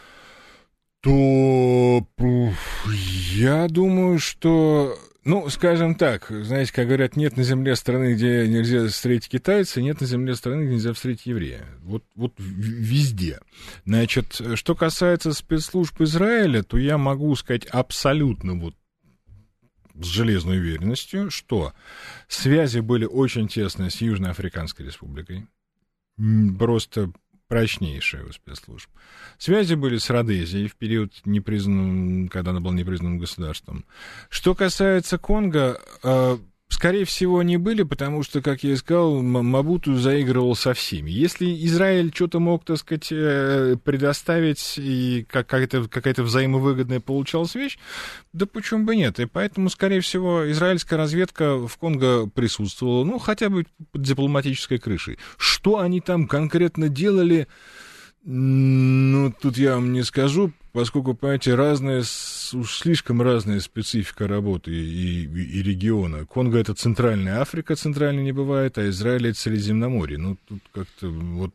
то я думаю, что... Ну, скажем так, знаете, как говорят, нет на земле страны, где нельзя встретить китайца, нет на земле страны, где нельзя встретить еврея. Вот везде. Значит, что касается спецслужб Израиля, то я могу сказать абсолютно вот с железной уверенностью, что связи были очень тесные с Южноафриканской республикой. Просто прочнейшая у спецслужб. Связи были с Родезией в период непризнанным, когда она была непризнанным государством. Что касается Конго, скорее всего, они были, потому что, как я и сказал, Мабуту заигрывал со всеми. Если Израиль что-то мог, так сказать, предоставить, и какая-то взаимовыгодная получалась вещь, да почему бы нет? И поэтому, скорее всего, израильская разведка в Конго присутствовала, ну, хотя бы под дипломатической крышей. Что они там конкретно делали, ну, тут я вам не скажу, поскольку, понимаете, слишком разная специфика работы и региона. Конго — это Центральная Африка, центральной не бывает, а Израиль — это Средиземноморье. Ну, тут как-то вот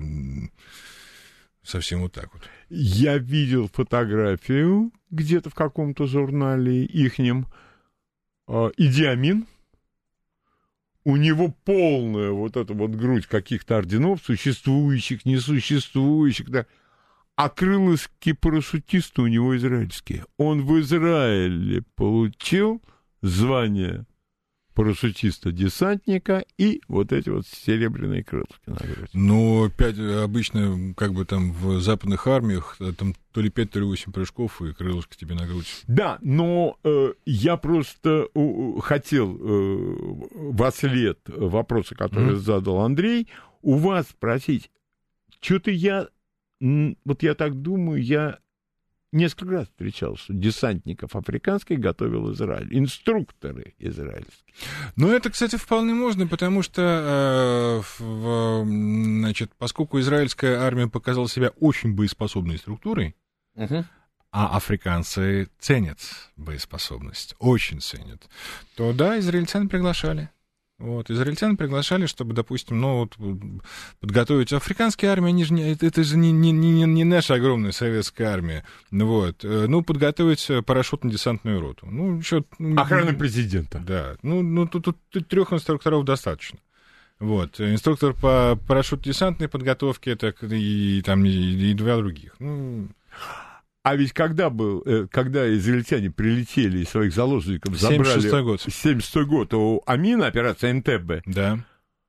совсем вот так вот. Я видел фотографию где-то в каком-то журнале ихнем. Иди Амин. У него полная вот эта вот грудь каких-то орденов, существующих, несуществующих, да. А крылышки парашютиста у него израильские. Он в Израиле получил звание парашютиста-десантника и вот эти вот серебряные крылышки на грудь. Но обычно, как бы там в западных армиях, там то ли 5, то ли 8 прыжков, и крылышки тебе на грудь. Да, но я просто хотел во след вопроса, который задал Андрей, у вас спросить, что-то я так думаю, я несколько раз встречал, что десантников африканских готовил Израиль, инструкторы израильские. Ну, это, кстати, вполне можно, потому что, значит, поскольку израильская армия показала себя очень боеспособной структурой, а африканцы ценят боеспособность, очень ценят, то да, израильтян приглашали. Вот, израильтян приглашали, чтобы, допустим, ну, вот, подготовить африканские армии, они же это же не наша огромная советская армия. Вот, ну, подготовить парашютно-десантную роту. Ну, еще... Охрана президента. Да, ну тут 3 инструкторов достаточно. Вот, инструктор по парашютно-десантной подготовке, это и 2 других. Ну... А ведь когда израильтяне прилетели и своих заложников забрали... 76-й год. У Амина, операция Энтебе. Да.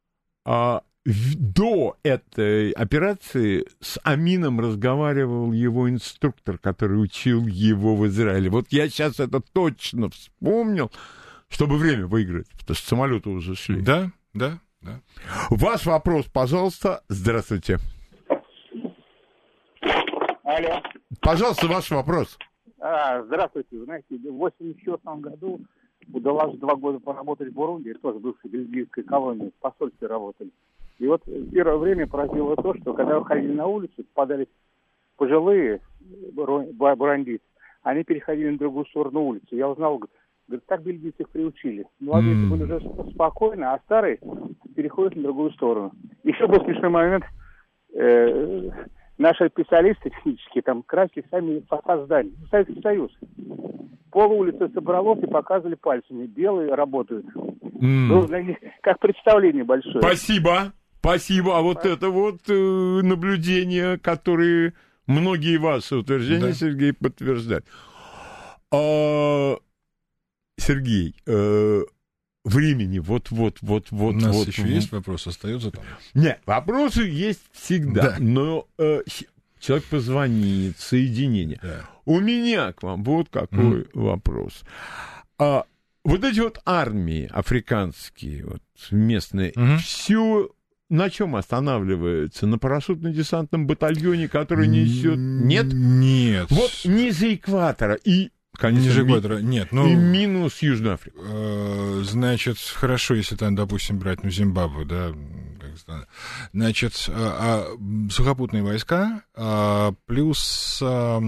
До этой операции с Амином разговаривал его инструктор, который учил его в Израиле. Вот я сейчас это точно вспомнил, чтобы время выиграть, потому что самолеты уже шли. Да. Ваш вопрос, пожалуйста. Здравствуйте. Алло. Пожалуйста, ваш вопрос. Здравствуйте. Вы знаете, в 1984 году удалось 2 года поработать в Бурунди, тоже бывшей бельгийской колонии, в посольстве работали. И вот в первое время поразило то, что когда выходили на улицу, попадались пожилые бурундийцы, они переходили на другую сторону улицы. Я узнал, говорит, так бельгийцы их приучили. Молодые были уже спокойно, а старые переходят на другую сторону. Еще был смешной момент. Наши специалисты технические там красили сами фасад зданий. Советский Союз. Пол улицы собралось и показывали пальцами. Белые работают. Ну, для них как представление большое. Спасибо. А вот это вот наблюдения, которые многие ваши утверждения, да. Сергей, подтверждают. Сергей, времени вот. У нас еще есть вопрос, остается там? Нет, вопросы есть всегда, да. Но человек позвонит, соединение. Да. У меня к вам вот какой вопрос. Вот эти вот армии африканские, вот местные, все на чем останавливается? На парашютно-десантном батальоне, который несет... Нет? Нет. Вот ниже экватора и... Конечно, ниже экватора, нет. Ну, и минус Южная Африка. Значит, хорошо, если там, допустим, брать Зимбабве, да, значит, сухопутные войска, плюс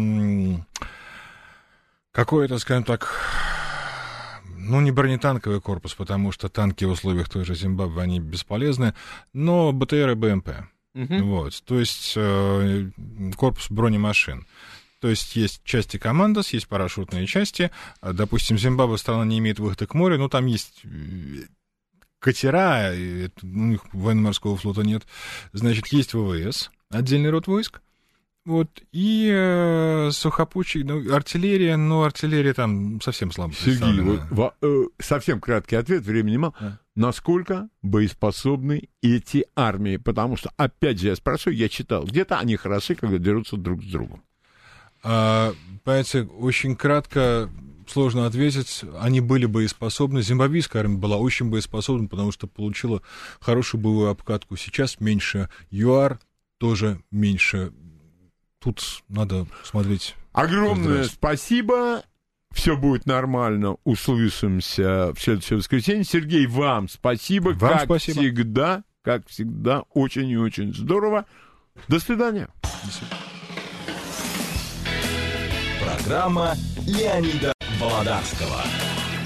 какой-то, скажем так, ну, не бронетанковый корпус, потому что танки в условиях той же Зимбабве, они бесполезны, но БТР и БМП. Вот, то есть корпус бронемашин. То есть есть части командос, есть парашютные части. Допустим, Зимбабве страна не имеет выхода к морю, но там есть катера, у них военно-морского флота нет. Значит, есть ВВС, отдельный род войск. Вот, и сухопутчик, артиллерия, но артиллерия там совсем слабо представлена. Сергей, совсем краткий ответ, времени мало. Да. Насколько боеспособны эти армии? Потому что, опять же, я спрашиваю, я читал, где-то они хороши, когда дерутся друг с другом. Понимаете, очень кратко, сложно ответить. Они были боеспособны. Зимбабвийская армия была очень боеспособна, потому что получила хорошую боевую обкатку. Сейчас меньше. ЮАР тоже меньше. Тут надо смотреть. Огромное спасибо. Все будет нормально. Услышимся в следующее воскресенье. Сергей, вам спасибо. Вам спасибо. Как всегда, очень и очень здорово. До свидания. До свидания. Программа Леонида Володарского.